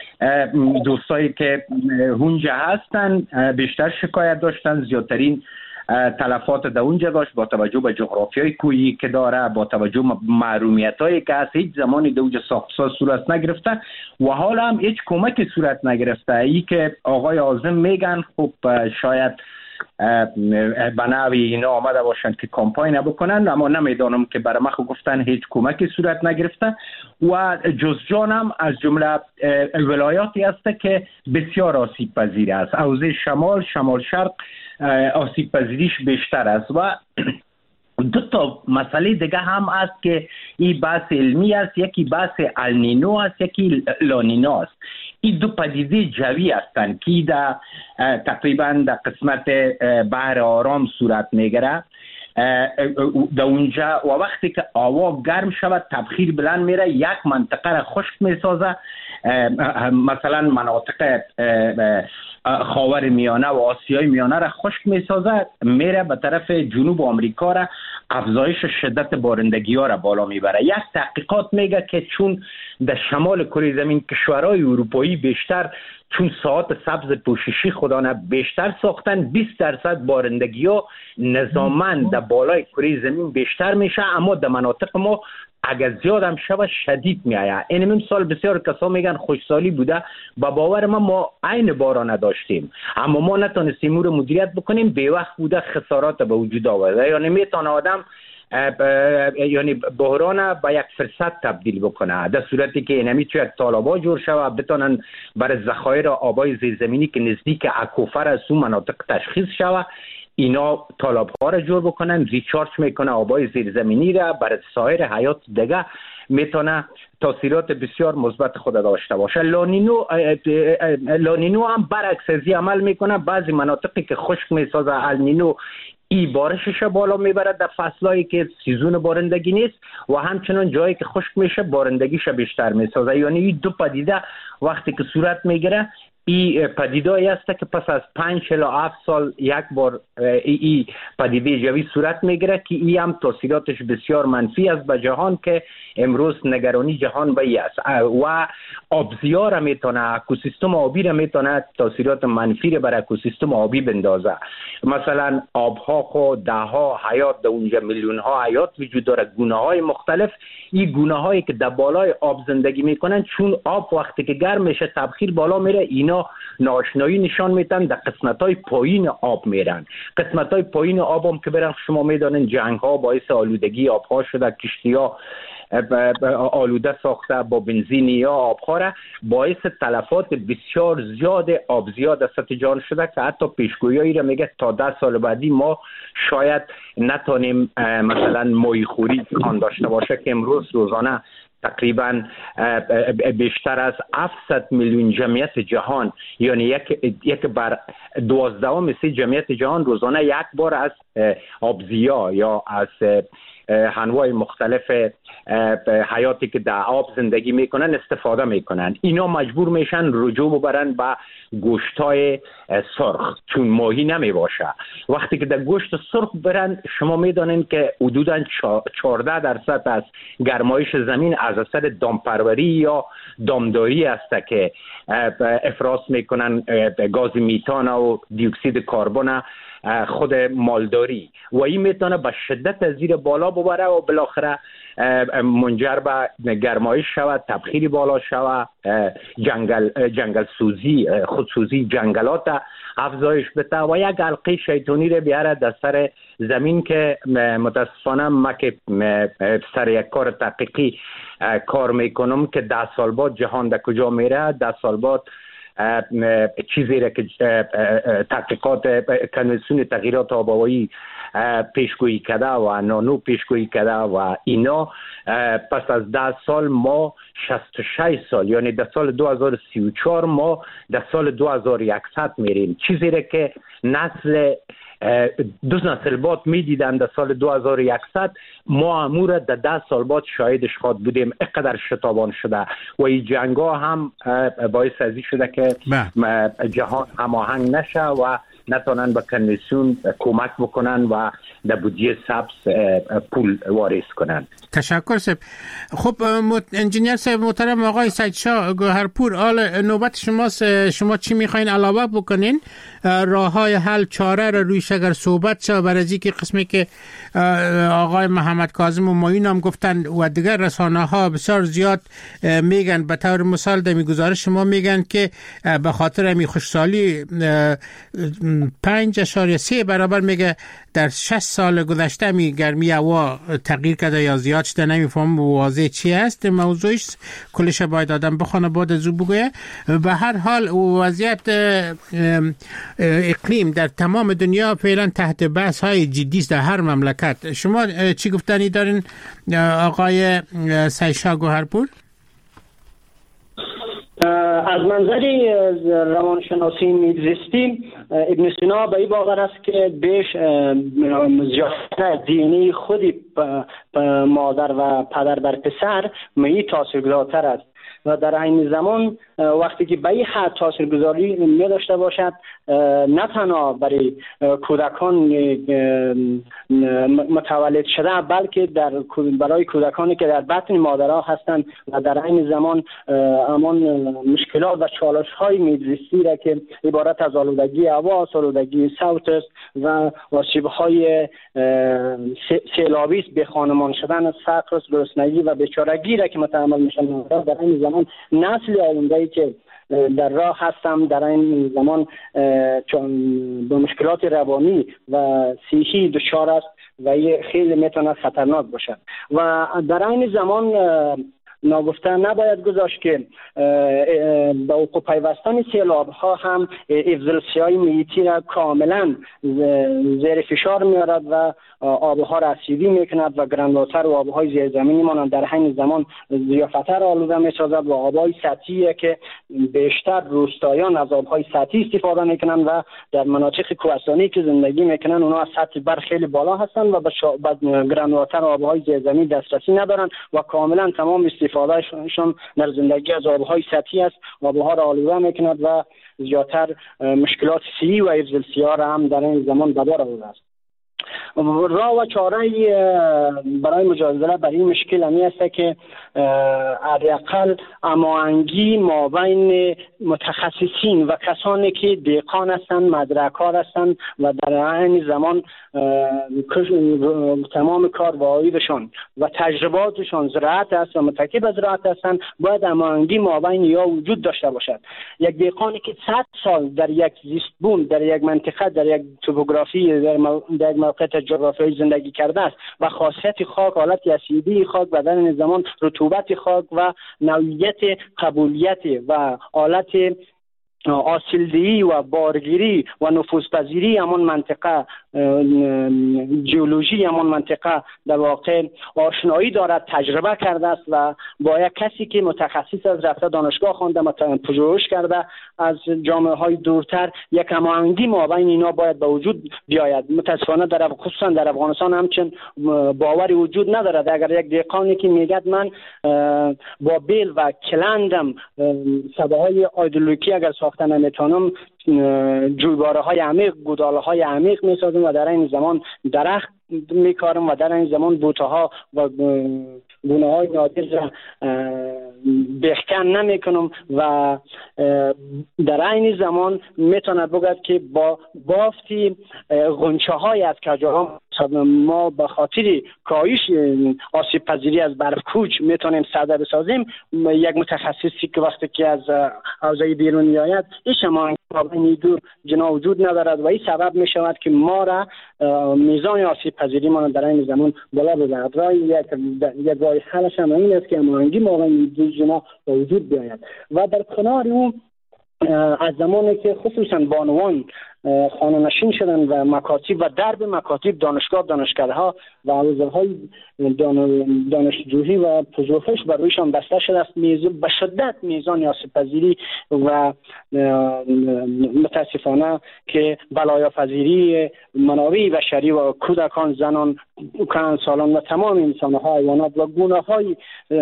دوستایی که اونجا هستن بیشتر شکایت داشتن، زیادترین تلفات در اونجا داشت با توجه به جغرافیای کوهی که داره، با توجه به محرومیت هایی که هست، هیچ زمانی در اونجا ساختساز صورت نگرفته و حالا هم هیچ کمکی صورت نگرفته. ای که آقای عازم میگن خب شاید به نوعی اینا آمده باشند که کمپاین بکنن، اما نمیدانم که برای من گفتن هیچ کمکی صورت نگرفته. و جزجان هم از جمله ولایاتی است که بسیار آسیب پذیر است. حوزه شمال، شمال شرق آسیب پذیریش بیشتر است. و دو تا مسئله دیگه هم است که این بحث علمی است، یکی بحث النینو است، یکی لانینو است. این دو پدیده جوی هستند که در تقریبا در قسمت بحر آرام صورت میگیره. در اونجا و وقتی که هوا گرم شود تبخیر بلند میره، یک منطقه را خشک میسازه، مثلا مناطق خاور میانه و آسیای میانه را خشک میسازه، میره به طرف جنوب آمریکا را افزایش شدت بارندگی ها را بالا میبره. یک تحقیقات میگه که چون در شمال کره زمین کشورهای اروپایی بیشتر چون ساعت سبز پوششی خدانه بیشتر ساختن، بیست درصد بارندگی ها نظاماً در بالای کره زمین بیشتر میشه، اما در مناطق ما اگر زیاد هم شود شدید میآید. این امسال بسیار کسا میگن خوشسالی بوده، با باور ما ما عین باران نداشتیم، اما ما نتونستیم اون رو مدیریت بکنیم، به وقت بوده خسارات به وجود آورده. یعنی میتونه آدم یعنی بحران با یک فرصت تبدیل بکنه، در صورتی که اینمی تو یک طالبا جور شوه بتونن برای ذخایر آبای زیرزمینی که نزدیک اکوفر از اون مناطق تشخیص شوه، اینا طالب ها را جور بکنن، ریچارج میکنه آبای زیرزمینی را، برای سایر حیات دیگه میتونه تاثیرات بسیار مثبت خود داشته باشه. لانینو لانینو هم برعکس ازی عمل میکنه، بعضی مناطقی که خشک میسازه النینو ای بارشش بالا میبره در فصلایی که سیزون بارندگی نیست، و همچنان جایی که خشک میشه بارندگیش بیشتر میسازه. یعنی این دو پدیده وقتی که صورت میگیره، این پدیده‌ای است که پس از پنج الی هفت سال یک بار این پدیده جوی صورت میگیره که این هم تاثیراتش بسیار منفی است به جهان، که امروز نگرانی جهان به ای است و آبزیا را میتونه، اکوسیستم آبی را میتونه تاثیرات منفی را بر اکوسیستم آبی بندازه. مثلا آبها خود ده ها حیات، در اونجا میلیون ها حیات وجود داره، گونه های مختلف. این گونه هایی که در بالای آب زندگی میکنن، چون آب وقتی که گرم میشه تبخیر بالا میره، اینا اینا ناشنایی نشان میدن در قسمت های پایین آب میرن. قسمت های پایین آب هم که برن شما میدانین جنگ ها باعث آلودگی آب ها شده، کشتی ها آلوده ساخته با بنزین یا آبخواره، باعث تلفات بسیار زیاد آب زیاد از سطح جهان شده که حتی پیشگویی را میگه تا ده سال بعدی ما شاید نتونیم مثلا ماهیخوری کان داشته باشه که امروز روزانه تقریبا بیشتر از هفتصد میلیون جمعیت جهان، یعنی یک یک بر دوازدهم سی جمعیت جهان روزانه یک بار از آبزیا یا از انواع مختلف حیاتی که در آب زندگی میکنن استفاده میکنن. اینا مجبور میشن رجوع ببرن به گوشتای سرخ چون ماهی نمی باشه. وقتی که در گوشت سرخ برن شما میدانین که حدوداً چهارده درصد از گرمایش زمین از اثر دامپروری یا دامداری است که افراز میکنن گاز میتان و دی اکسید کربن خود مالداری و این میتونه به شدت از زیر بالا ببره و بالاخره منجر به گرمایش شود، تبخیری بالا شود، جنگل جنگل سوزی خودسوزی جنگلات افزایش بده و یک حلقه شیطانی رو بیاره در سر زمین که متاسفانه ما که سر یک کار تحقیقی کار میکنم که ده سال بعد جهان در کجا میره، ده سال بعد چیزی را که تحقیقات کنوانسیون تغییرات آب و هوایی پیشگویی کرده و نانو پیشگویی کرده و اینا پس از ده سال ما شصت و شش سال یعنی در سال دو هزار و سی و چهار ما در سال دو هزار و صد میریم. چیزی را که نسل دو نسل بعد میدیدن در سال دو هزار و صد ما امور در ده سال بعد شاهدش خواهد بودیم. اقدر شتابان شده و این جنگ ها هم باعث ازی شده که جهان هماهنگ نشه و نتونن به کنوانسیون کمک بکنن و در بودجه سبز پول واریز کنن. تشکر سب. خب انجینیر صاحب محترم آقای سید شاه گوهرپور، آل نوبت شماست. شما چی میخواین علاوه بکنین؟ راه های حل چاره رو رویش اگر صحبت شد برای از که قسمی که آقای محمد کاظم و مایون هم گفتن و دیگر رسانه ها بسیار زیاد میگن، به طور مثال در گزارش شما میگن که به خاطر امی خوشسالی پنج اشاریه سه برابر میگه در شش سال گذشته می گرمی هوا تغییر کرده یا زیاد شده. نمیفهم واضح چی است موضوعش، کلش باید آدم بخونه بعد از او بگویه. به هر حال وضعیت اقلیم در تمام دنیا فعلا تحت بحث های جدی است در هر مملکت. شما چی گفتنی دارین آقای سید شاه گوهرپور؟ از منظری روانشناسی میزیستی ابن سینا به این باور است که بیش زیادتر دینی خودی مادر و پدر بر پسر می تاثیرگذارتر است و در این زمان وقتی که به این حد تاثیرگذاری می داشته باشد نه تنها برای کودکان متولد شده بلکه در برای کودکانی که در بطن مادرها هستند و در این زمان امان مشکلات و چالش های میزیستی را که عبارت از آلودگی هوا، آلودگی صوت است و آسیب های سیلابی است، به خانمان شدن، فقر، گرسنگی و بیچارگی را که متحمل میشن. در این زمان نسل آینده‌ای که در راه هستم در این زمان چون به مشکلات روانی و صحی دچار است و یه خیلی میتونه خطرناک باشد و در این زمان ناگفته نباید گذاشت که با وقوع پیوستن سیلاب ها هم افزلسی های محیطی را کاملا زیر فشار میارد و آبها را اسیدی میکند و گرانواتر و آبهای زیرزمینی مانند در همین زمان ضیافتر آلوده میسازد و آبهای سطحی که بیشتر روستایان از آبهای سطحی استفاده میکنند و در مناطق کوهستانی که زندگی میکنند اونا از سطح بر خیلی بالا هستند و به شا... گرانواتر آبهای زیرزمینی دسترسی ندارند و کاملا تمام استفادهشون در زندگی از آبهای سطحی است. آبها را آلوده میکند و زیادتر مشکلات صحی و افزلسی ها را هم در این زمان به بار آورده است. راه و چاره برای مجادله برای این مشکل همی است که حداقل هماهنگی ما بین متخصصین و کسانی که دهقان هستند، مدرکار هستند و در عین زمان تمام کارواهیشان و تجرباتشان زراعت است و متکی به زراعت هستند، باید هماهنگی ما بین یا وجود داشته باشد. یک دهقانی که صد سال در یک زیستبون، در یک منطقه، در یک توپوگرافی، در, مو... در یک موقع جغرافیایی زندگی کرده است و خاصیت خاک، حالت اسیدی خاک و در این زمان رطوبت خاک و نوعیت قبولیت و حالت آسیلدهی و بارگیری و نفوذپذیری همان منطقه، جیولوژی همان منطقه در واقع آشنایی دارد، تجربه کرده است و با یک کسی که متخصص از رفته دانشگاه خوانده، پژوهش کرده از جامعه های دورتر، یک هماهنگی مابین اینا باید به وجود بیاید. متاسفانه در خصوصا در افغانستان همچنین باوری وجود ندارد. اگر یک دهقانی که میگه من با بیل و کلندم سباهای ایدئولوژی اگر ساخته نمیتونم، جویباره های عمیق، گوداله های عمیق میسازم و در این زمان درخت میکارم و در این زمان بوته ها و گونه های نادر بخکن نمیکنم و در این زمان میتونه بگوید که با بافتی غنچه های از کجاها ما به خاطر کاهش آسیب پذیری از برف کوچ میتونیم ساده بسازیم. یک متخصصی که وقتی که از حوزه بیرون میآید این شما این دور جنا وجود ندارد و این سبب می شود که ما را میزان آسیب پذیری ما در این زمان بالا ببرد. راه یک یک راه حلش هم این است که هماهنگی ما این دو جنا وجود بیاید و در کنار اون از زمانی که خصوصا بانوان خانه نشین شدن و مکاتب و درب مکاتب، دانشگاه، دانشکده‌ها و حوزه‌های دانشجویی و پژوهش بر رویشان بسته شده است، به شدت میزان آسیب پذیری و متاسفانه که بلایاپذیری منابع بشری و کودکان، زنان، کهنسالان و تمام انسان‌ها، حیوانات و گونه‌های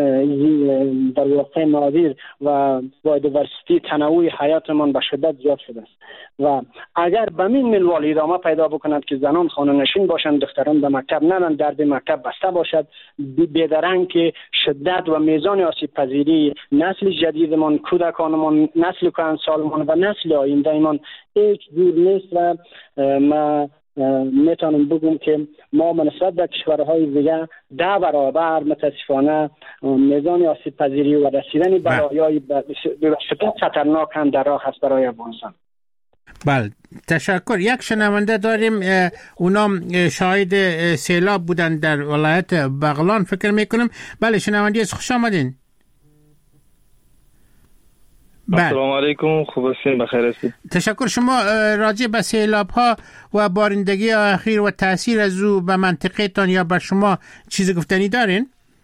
در واقع نادر و بایودیورسیتی تنوع حیاتمان به شدت زیاد شده است و اگر به این منوال ادامه پیدا بکند که زنان خانه نشین باشند، دختران به مکتب نرند، درب مکتب بسته باشد، بیدرنگ که شدت و میزان آسیب پذیری نسل جدیدمان، کودکانمان، نسل کهنسالمان و نسل آیندهمان هیچ دور نیست و ما میتونم بگم که ما نسبت به کشورهای دیگه ده برابر متاسفانه میزان آسیب پذیری و رسیدن بلایای به شدت خطرناک هم در راه است برای افغانستان. بله، تشکر. یک شنونده داریم، اونام شاهد سیلاب بودن در ولایت بغلان فکر میکنم. بله شنونده از خوش آمدین. السلام علیکم، خوب هستین؟ بخیر هستید؟ تشکر. شما راجع به سیلاب ها و بارندگی اخیر و تاثیر از او به منطقه تان یا به شما چیز گفتنی دارین؟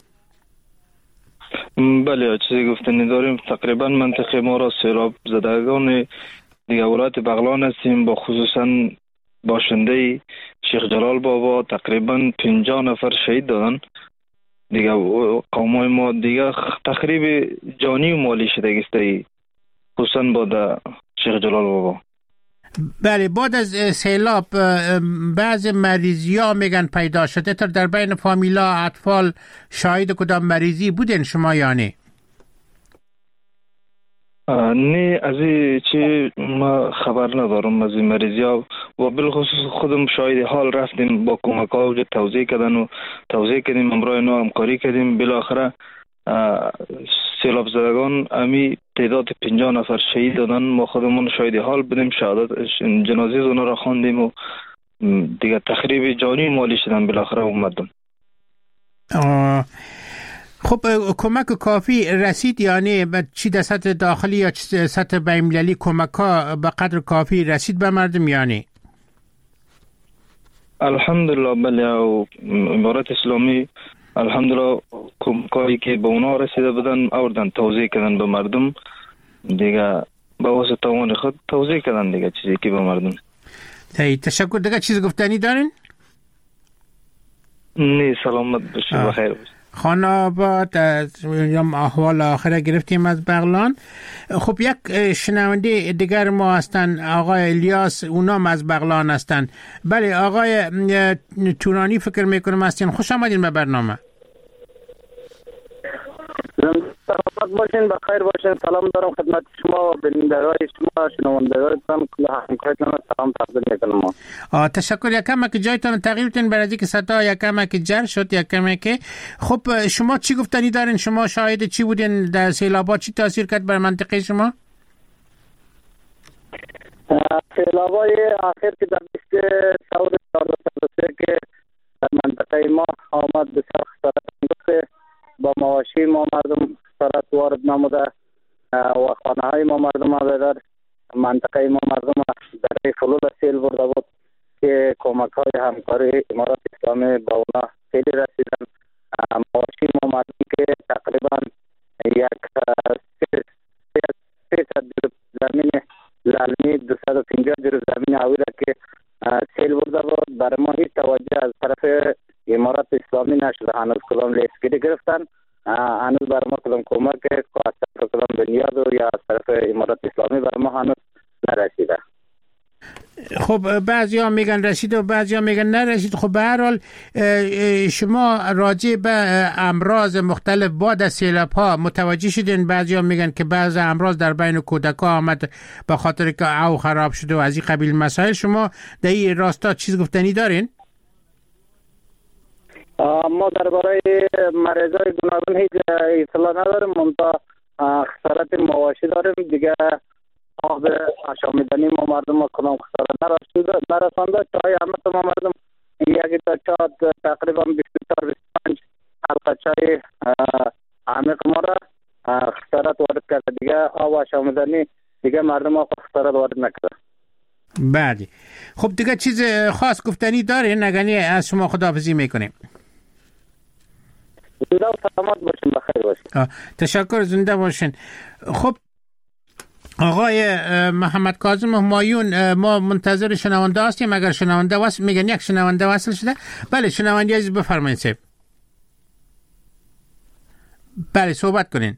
بله چیزی گفتنی داریم. تقریبا منطقه ما را سیلاب زدگان دیگه ولایت بغلان هستیم، با خصوصا باشنده شیخ جلال بابا تقریبا پنجاه نفر شهید دادن. دیگه قومای ما دیگه تخریب جانی و مالی شده گسته، خصوصا با شیخ جلال بابا. بله، بعد از سیلاب بعض مریضی ها میگن پیدا شده. تا در بین فامیلا اطفال شاهد کدام مریضی بودین شما یا نه؟ نه از این چی ما خبر ندارم از این مریضی ها و بالخصوص خودم شاهد حال رفتیم، با کمک ها وجود توضیح کردن و توضیح کردیم، امرای نو همکاری کردیم. بالاخره سیلاب زدگان امی تعداد پنجاه نفر شهید دادن. ما خودمون شاهد حال بودیم، شهادت جنازه اونا را خواندیم و دیگه تخریب جانی و مالی شدن. بالاخره اومدن. خب کمک کافی رسید یا نه؟ چی در سطح داخلی یا سطح بین‌المللی کمک ها به قدر کافی رسید به مردم یا نه؟ الحمدلله بله، و امارت اسلامی الحمدلله کمکایی که به اونا رسیده بودن آوردن توضیح کردن به مردم، دیگه به واسه توان خود توضیح کردن دیگه چیزی که به مردم. تشکر. دیگه چیز گفتنی دارین؟ نه، سلامت باشید، بخیر باشید. خان آباد یا احوال آخره گرفتیم از بغلان. خب یک شنونده دیگر ما هستن آقای الیاس، اونام از بغلان هستن. بله آقای تورانی فکر میکنم هستین، خوش آمدین به برنامه. سلامت باشین، بخیر باشین. سلام دارم خدمت شما و بینندگان شما، شنوندگانتان، کل همکارتان سلام تقدیم میکنم. آ تشکر. یکم که جایتون تغییر بدین برای اینکه صدا یکم که جر شد یکم که. خب شما چی گفتنی دارین؟ شما شاهد چی بودین در سیلابات؟ چی تاثیر کرد بر منطقه شما؟ سیلابای آخر که در بیست سال که در منطقه ما آمد بسیار خسارت با مواشی ما مردم خسارت وارد نموده و خانه های ما مردم ها در منطقه ما مردم در فلول سیل برده بود که کمک های همکاری امارات اسلامی با اونا خیلی رسیدن. مواشی ما مردم که تقریبا یک سیصد زمین لالمی دویست و پنجاه جریب زمین آویده که سیل برده بود. برای ما هیچ توجه از طرف امارات اسلامی نشده. هنوز کدام لیستگیری گرفتن، هنوز برای ما کدام کمک که از طرف کدام بنیاد یا از طرف امارات اسلامی برای ما هنوز نرسیده. خب بعضی ها میگن رسید و بعضی ها میگن نرسید. خب به هر حال شما راجع به امراض مختلف بعد از سیلاب ها متوجه شدین؟ بعضی ها میگن که بعض امراض در بین کودک ها آمد به خاطر که او خراب شده و از این قبیل مسائل. شما در این راستا چیز گفتنی دارین؟ ما درباره مریضای گوناگون هیچ اطلاع نداریم، منتها خسارت مواشی داریم. دیگه آب آشامیدنی ما مردم ما کدام خسارت نرسانده. چای همه ما مردم یکی تا چاد تقریبا بیست و چهار بیست و پنج حلقه چای عمیق ما را خسارت وارد کرده. دیگه آب آشامیدنی دیگه مردم ما خسارت وارد نکرده. بله. خب دیگه چیز خاص گفتنی دارین؟ نگنی از شما خداحافظی میکنیم. زنده و سلامت باشین، بخیر باشین. تشکر، زنده باشین. خب آقای محمد کاظم همایون، ما منتظر شنونده هستیم. اگر شنونده وصل میگن یک شنونده وصل شده. بله شنونده عزیز بفرمایید صاحب. بله صحبت کنین.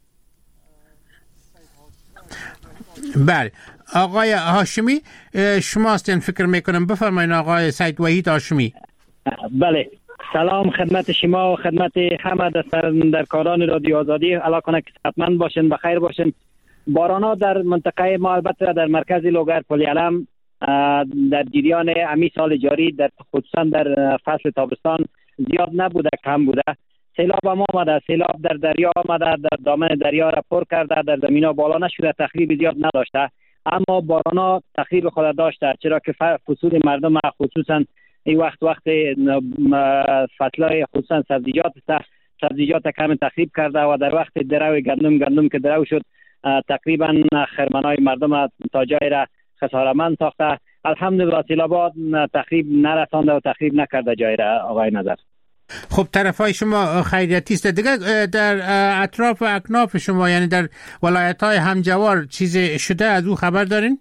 بله آقای هاشمی شما هستین فکر میکنم، بفرمایید. آقای سید وحید هاشمی. بله سلام خدمت شما و خدمت همه در کاران رادیو آزادی. الله کنه که صحتمند باشین، بخیر باشین. باران‌ها در منطقه ما البته در مرکز لوگر پل علم در جریان امی سال جاری در خصوصا در فصل تابستان زیاد نبوده، کم بوده. سیلاب هم آمده، سیلاب در دریا آمده، در دامن دریا را پر کرده، در زمینا بالا نشده، تخریب زیاد نداشته. اما باران‌ها تخریب خود داشته، چرا که فصول مردم خصوصا این وقت وقت فصلای خصوصا سبزیجات است، سبزیجات کم تخریب کرده و در وقت درو گندم گندم که درو شد تقریبا خرمنای مردم تا جای را خسارتمند ساخته. الحمدلله سیلابات تخریب نرسانده و تخریب نکرده جای را. آقای نظر خب طرفای شما خیریتی است. دیگه در اطراف و اکناف شما یعنی در ولایت های همجوار چیز شده از او خبر دارین؟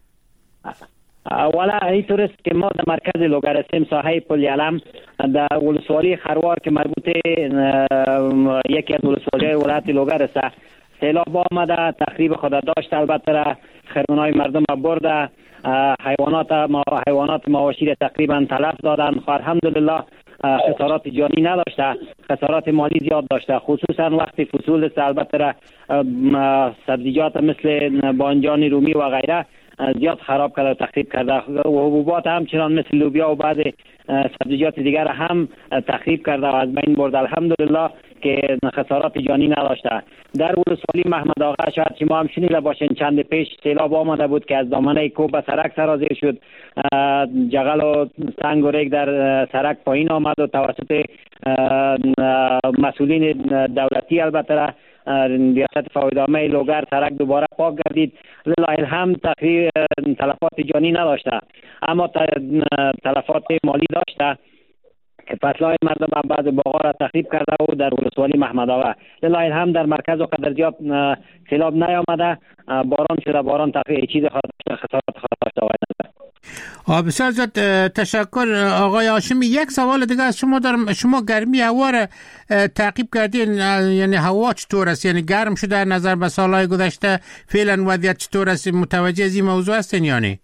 والا اینطور است که ما در مرکز لوگر هستیم، ساحه پل علم در ولسوالی خروار که مربوط یکی از ولسوالی ولایت لوگر است. سیلاب آمده، تخریب خود داشت، البته خرمنای مردم برده، حیوانات ما حیوانات مواشی تقریبا تلف دادن. الحمدلله خسارات جانی نداشته، خسارات مالی زیاد داشته، خصوصا وقتی فصول است. البته سبزیجات مثل بانجان رومی و غیره زیاد خراب کرده و تخریب کرده و حبوبات همچنان مثل لوبیا و بعض سبزیجات دیگر هم تخریب کرده و از بین برده. الحمدلله که خسارات جانی نداشته. در ولسوالی محمد آقا شاید شما هم شنیده باشین چند پیش سیلاب آمده بود که از دامنه کوه به سرک سرازیر شد. جغل و سنگ و ریگ در سرک پایین آمد و توسط مسئولین دولتی البته ریاست فوایدنامه لوگر سرک دوباره پاک گردید. لله الحمد تخریب تلفات جانی نداشته، اما تلفات مالی داشته که فصلهای مردم بعض باغ‌ها را تخریب کرده و در ولسوالی محمد آقا لله الحمد در مرکز و قدر زیاد سیلاب نیامده. باران شده، باران تخریب چیز خسارت خسارت داشته. بسیار زیاد تشکر آقای هاشمی. یک سوال دیگه از شما دارم. شما گرمی هوا را تعقیب کردین، یعنی هوا چطور است؟ یعنی گرم شده در نظر به سالهای گذشته؟ فعلا وضعیت چطور است؟ متوجه از این موضوع هستین یا نه؟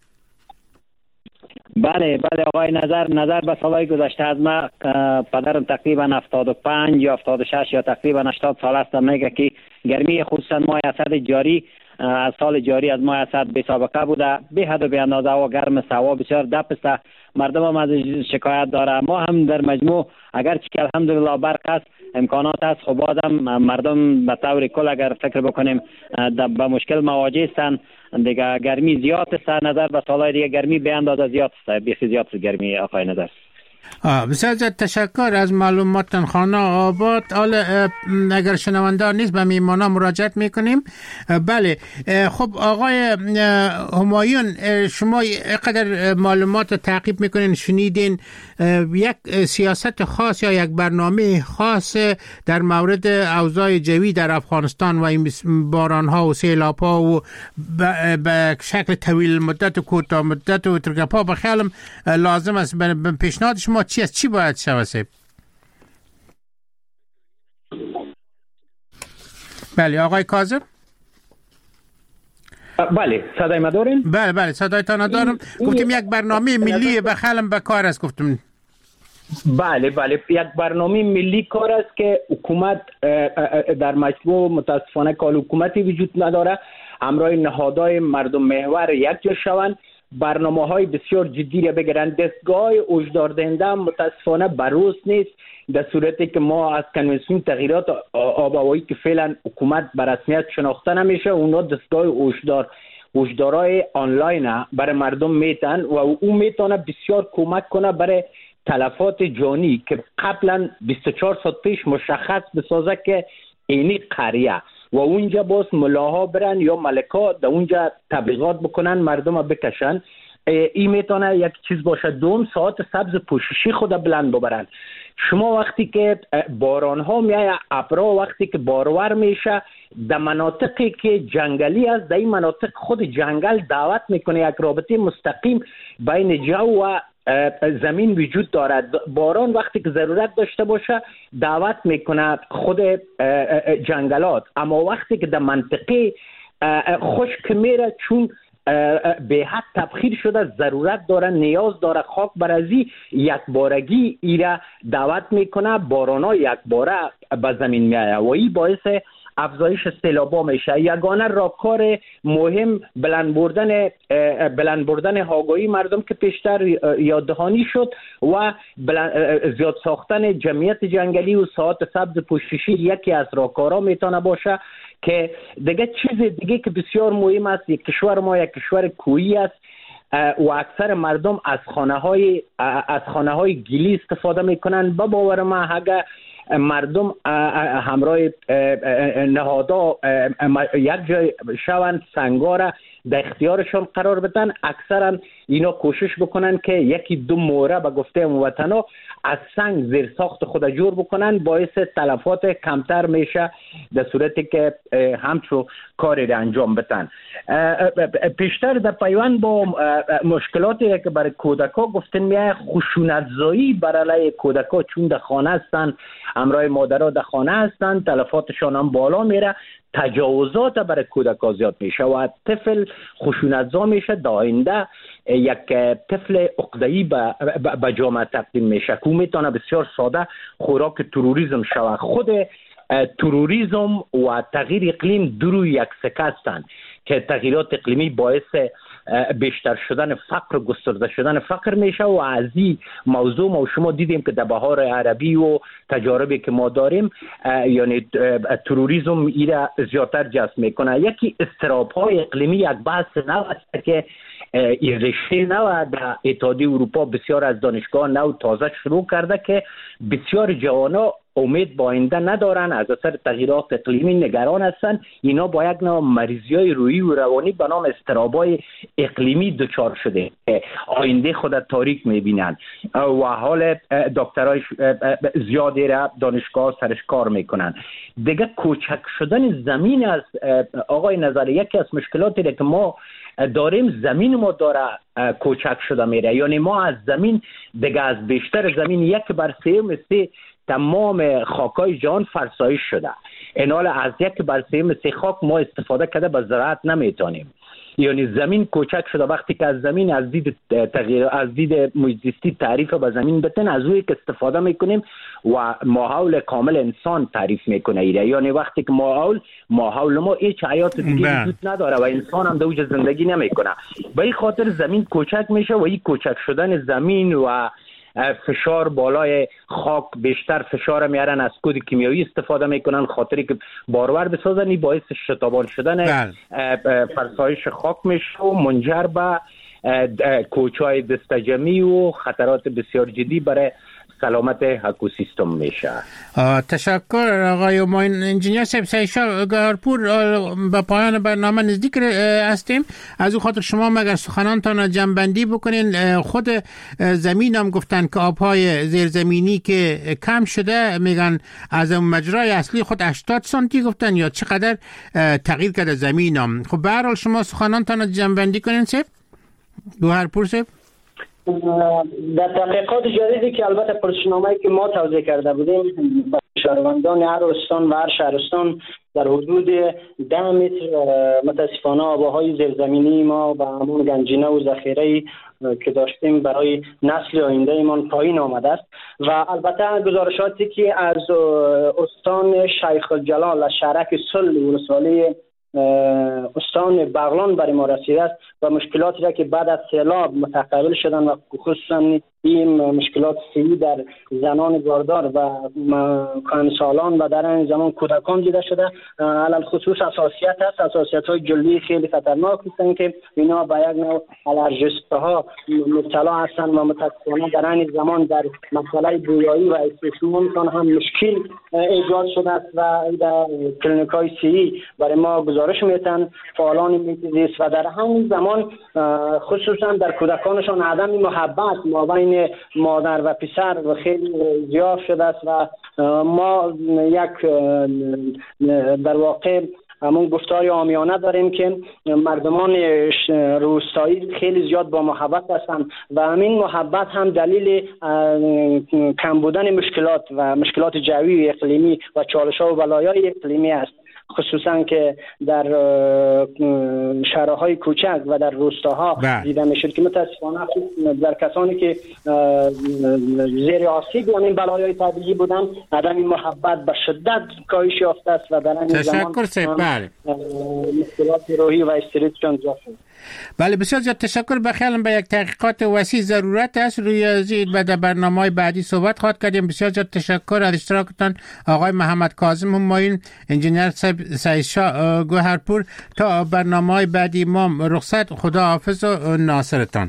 بله بله آقای نظر نظر به سالهای گذشته از ما پدرم تقریبا هفتاد و پنج یا هفتاد و شش یا تقریبا هشتاد سال است میگه که گرمی خصوصا ماه اسد جاری از سال جاری از ماه اسد بی سابقه بوده، به حد و به اندازه و گرم سوا بسیار دپسته، مردم هم از شکایت داره. ما هم در مجموع اگر که الحمدلله برق است، امکانات است، خب بازم مردم به طور کل اگر فکر بکنیم به مشکل مواجه هستند دیگه. گرمی زیاد است، نظر به سالهای دیگه گرمی به اندازه زیاد است، بیخی زیاد است گرمی آقای نظر. بسیار زیاد تشکر از معلوماتتان خانه آباد. حالا اگر شنونده نیست به میمانا مراجعت میکنیم. بله خب آقای همایون، شما اینقدر معلومات تعقیب میکنین، شنیدین یک سیاست خاص یا یک برنامه خاص در مورد اوضاع جوی در افغانستان و این باران ها و سیلاب ها و به شکل طویل مدت و کوتاه مدت و ترگپا به خیالم لازم است. به پیشنهاد شما چی است؟ چی باید شود؟ بله آقای کاظم. بله صدای ما دارین؟ بله بله صدایتان دارم. گفتیم یک برنامه ملی به خیالم به کار است. گفتم بله بله یک برنامه ملی کار است که حکومت در مجموع متاسفانه که حکومتی وجود نداره، همراه نهادهای مردم محور یک جا شوند، برنامه های بسیار جدی را بگیرن. دستگاه هشدار دهنده متاسفانه بروز نیست، در صورتی که ما از کنوانسیون تغییرات آب و هوایی که فعلا حکومت به رسمیت شناخته نمیشه، اونا دستگاه هشدار هشدارهای آنلاین برای مردم میتن و او میتونه بسیار کمک کنه برای تلفات جانی که قبلا بیست و چهار ساعت پیش مشخص بسازه که اینی قریه و اونجا باز ملاها برن یا ملکا در اونجا تبلیغات بکنن، مردم ها بکشن. این میتونه یک چیز باشه. دوم، ساعت سبز پوششی خود بلند ببرن. شما وقتی که باران ها میایه، ابرا وقتی که بارور میشه در مناطقی که جنگلی است، در این مناطق خود جنگل دعوت میکنه یک رابطه مستقیم بین جو و زمین وجود دارد. باران وقتی که ضرورت داشته باشه دعوت میکنه خود جنگلات، اما وقتی که در منطقه خشک میره چون به حد تبخیر شده ضرورت داره، نیاز داره خاک برازی، یک بارگی ایره دعوت میکنه، بارانها یک باره به زمین میایه و این باعث افزایش سیلابا میشه. یگانه راهکار مهم بلند بردن بلند بردن آگاهی مردم که پیشتر یاددهانی شد و زیاد ساختن جمعیت جنگلی و ساعت سبز پوششی یکی از راهکارها میتونه باشه. که دیگه چیز دیگه که بسیار مهم است، یک کشور ما یک کشور کوهی است و اکثر مردم از خانه های از خانه های گلی استفاده میکنن. به باور من اگر مردم همراه نهادها یک جای شوند، سنگاره در اختیارشون قرار بدن، اکثرا اینا کوشش بکنن که یکی دو موره به گفته هموطنا از سنگ زیر ساخت خود جور بکنن، باعث تلفات کمتر میشه در صورتی که همچو کاری را انجام بدن. پیشتر در پیوند با مشکلاتی که برای کودکا گفتن میای، خشونت زایی بر علیه کودکا چون در خانه هستن، همراه مادرها در خانه هستن، تلفاتشان هم بالا میره، تجاوزات برای کودکا زیاد میشه و طفل خشونتزا میشه، در آینده یک طفل عقده‌ای به جامعه تقدیم میشه که میتونه بسیار ساده خوراک تروریسم شود. خود تروریسم و تغییر اقلیم دو یک سکه هستند که تغییرات اقلیمی باعث بیشتر شدن فقر، گسترده شدن فقر میشه و از این موضوع ما شما دیدیم که در بهار عربی و تجاربی که ما داریم یعنی تروریسم ایره زیادتر جذب میکنه. یکی اضطراب‌های اقلیمی یک بحث نو است که این رشته نو در اتحادیه اروپا بسیار از دانشگاه نو تازه شروع کرده که بسیار جوانا امید با آینده ندارن، از اثر تغییرات اقلیمی نگران هستن، اینا با یک نوع مریضی‌های روحی و روانی به نام اضطراب‌های اقلیمی دچار شده، آینده خود تاریک می‌بینن و حال دکترای زیادی را دانشگاه سرش کار میکنن. دیگه کوچک شدن زمین از آقای نظری یکی از مشکلاتی که ما داریم زمین ما داره کوچک شده میره. یعنی ما از زمین دیگه از بیشتر زمین یک بر سه سه تمام خاکای جهان فرسایش شده. این حال از یک بر سه سه خاک ما استفاده کرده به زراعت نمیتونیم. یعنی زمین کوچک شده. وقتی که از زمین از دید تغییر از دید محیط زیستی تعریف به زمین بتن، از اوی که استفاده میکنیم و ماحول کامل انسان تعریف میکنه ایره. یعنی وقتی که ماحول ماحول ما هیچ حیات دیگه وجود نداره و انسان هم دوج زندگی نمیکنه. به این خاطر زمین کوچک میشه و این کوچک شدن زمین و فشار بالای خاک بیشتر فشار میارن، از کود کیمیایی استفاده میکنن خاطری که بارور بسازن. این باعث شتابان شدن فرسایش خاک میشه و منجر به کوچهای دستجمعی و خطرات بسیار جدی برای سلامت اکوسیستم میشه. تشکر آقای معین انجینیر صاحب. سایشا گهارپور، به پایان برنامه نزدیک هستیم. از او خاطر شما مگر سخنانتان جمع‌بندی بکنین. خود زمین هم گفتن که آبهای زیرزمینی که کم شده، میگن از مجرای اصلی خود هشتاد سانتی گفتن یا چقدر تغییر کرده زمین هم. خب به هر حال شما سخنانتان جمع‌بندی کنین صاحب گهارپور صاحب. در تحقیقات جدیدی که البته پرسشنامه‌ای که ما توزیع کرده بودیم با شهروندان هر استان و هر شهرستان در حدود ده متر متاسفانه آبهای زیرزمینی ما و همون گنجینه و ذخیره‌ای که داشتیم برای نسل آینده ایمان پایین آمده است. و البته گزارشاتی که از استان شیخ الجلال از شهرک سل ولسوالی استان بغلان برای ما رسیده است و مشکلاتی را که بعد از سیلاب متقابل شدن و خصوصا این مشکلات سیلی در زنان باردار و کهنسالان و در این زمان کودکان دیده شده. علل خصوص حساسیت است، حساسیت های جلوی خیلی خطرناک هستند که اینا با یک نوع آلرژیست ها مبتلا هستند و متاسفانه در این زمان در مسئله بویایی و استشمام هم مشکل ایجاد شده است و در کلینیک های سیلی برای ما گزارش میتن فعالان میتیزیست و در همین زمان خصوصا در کودکانشان عدم محبت مابین مادر و پسر و خیلی زیاد شده است و ما یک در واقع همون گفتاری عامیانه داریم که مردمان روستایی خیلی زیاد با محبت هستند و همین محبت هم دلیل کم بودن مشکلات و مشکلات جوی و اقلیمی و چالش‌ها و بلایای اقلیمی است، خصوصا که در شهرهای کوچک و در روستاها دیده میشد که متاسفانه در کسانی که زیر آسیب و این بلایای طبیعی بودن عدم محبت به شدت کاهش یافته است و در این زمان مشکلات روحی و استرسشان زیاد شد. بله بسیار زیاد تشکر. بخیالم به یک تحقیقات وسیع ضرورت است. روی زید بعد برنامه‌های بعدی صحبت خواهد کردیم. بسیار زیاد تشکر از اشتراکتان آقای محمد کاظم همایون انجینیر سایشا گوهرپور. تا برنامه‌های بعدی ما رخصت. خدا حافظ و ناصرتان.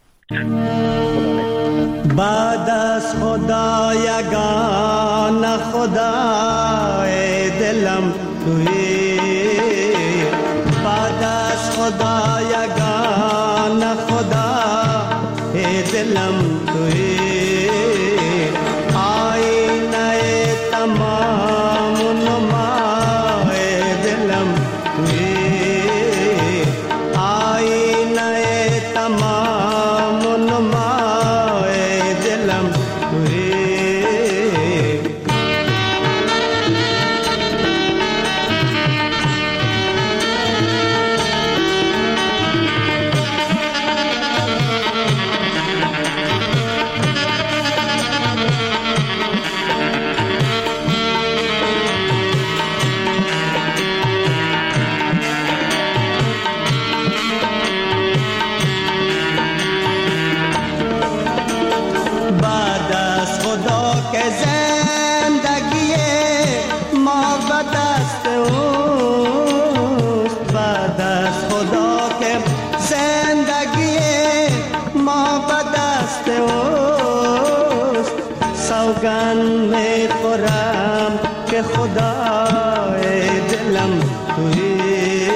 بعد از خدا یگان خدای دلم تویی، بعد از خدا یگان خدا ای دلم تویی، آینه تمام نما ای دلم تویی، آینه تمام نما ای دلم تویی. سوگن می خورم که خدای دلم تویی،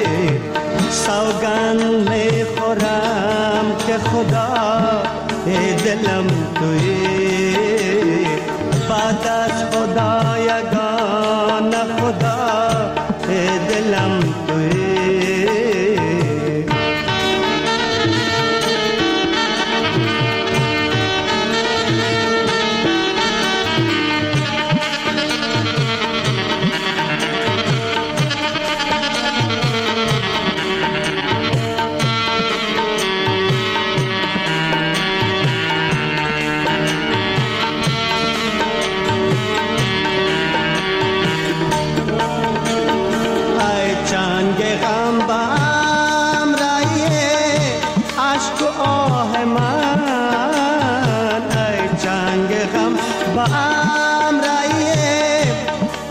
سوگن می خورم که خدای دلم تویی، بعد از خدا یگان خدا دلم تویی.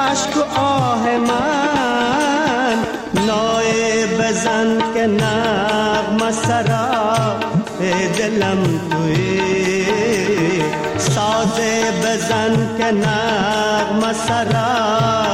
اشک و آه من، نای بزن که نغمه سرا دلم توی، ساز بزن که نغمه سرا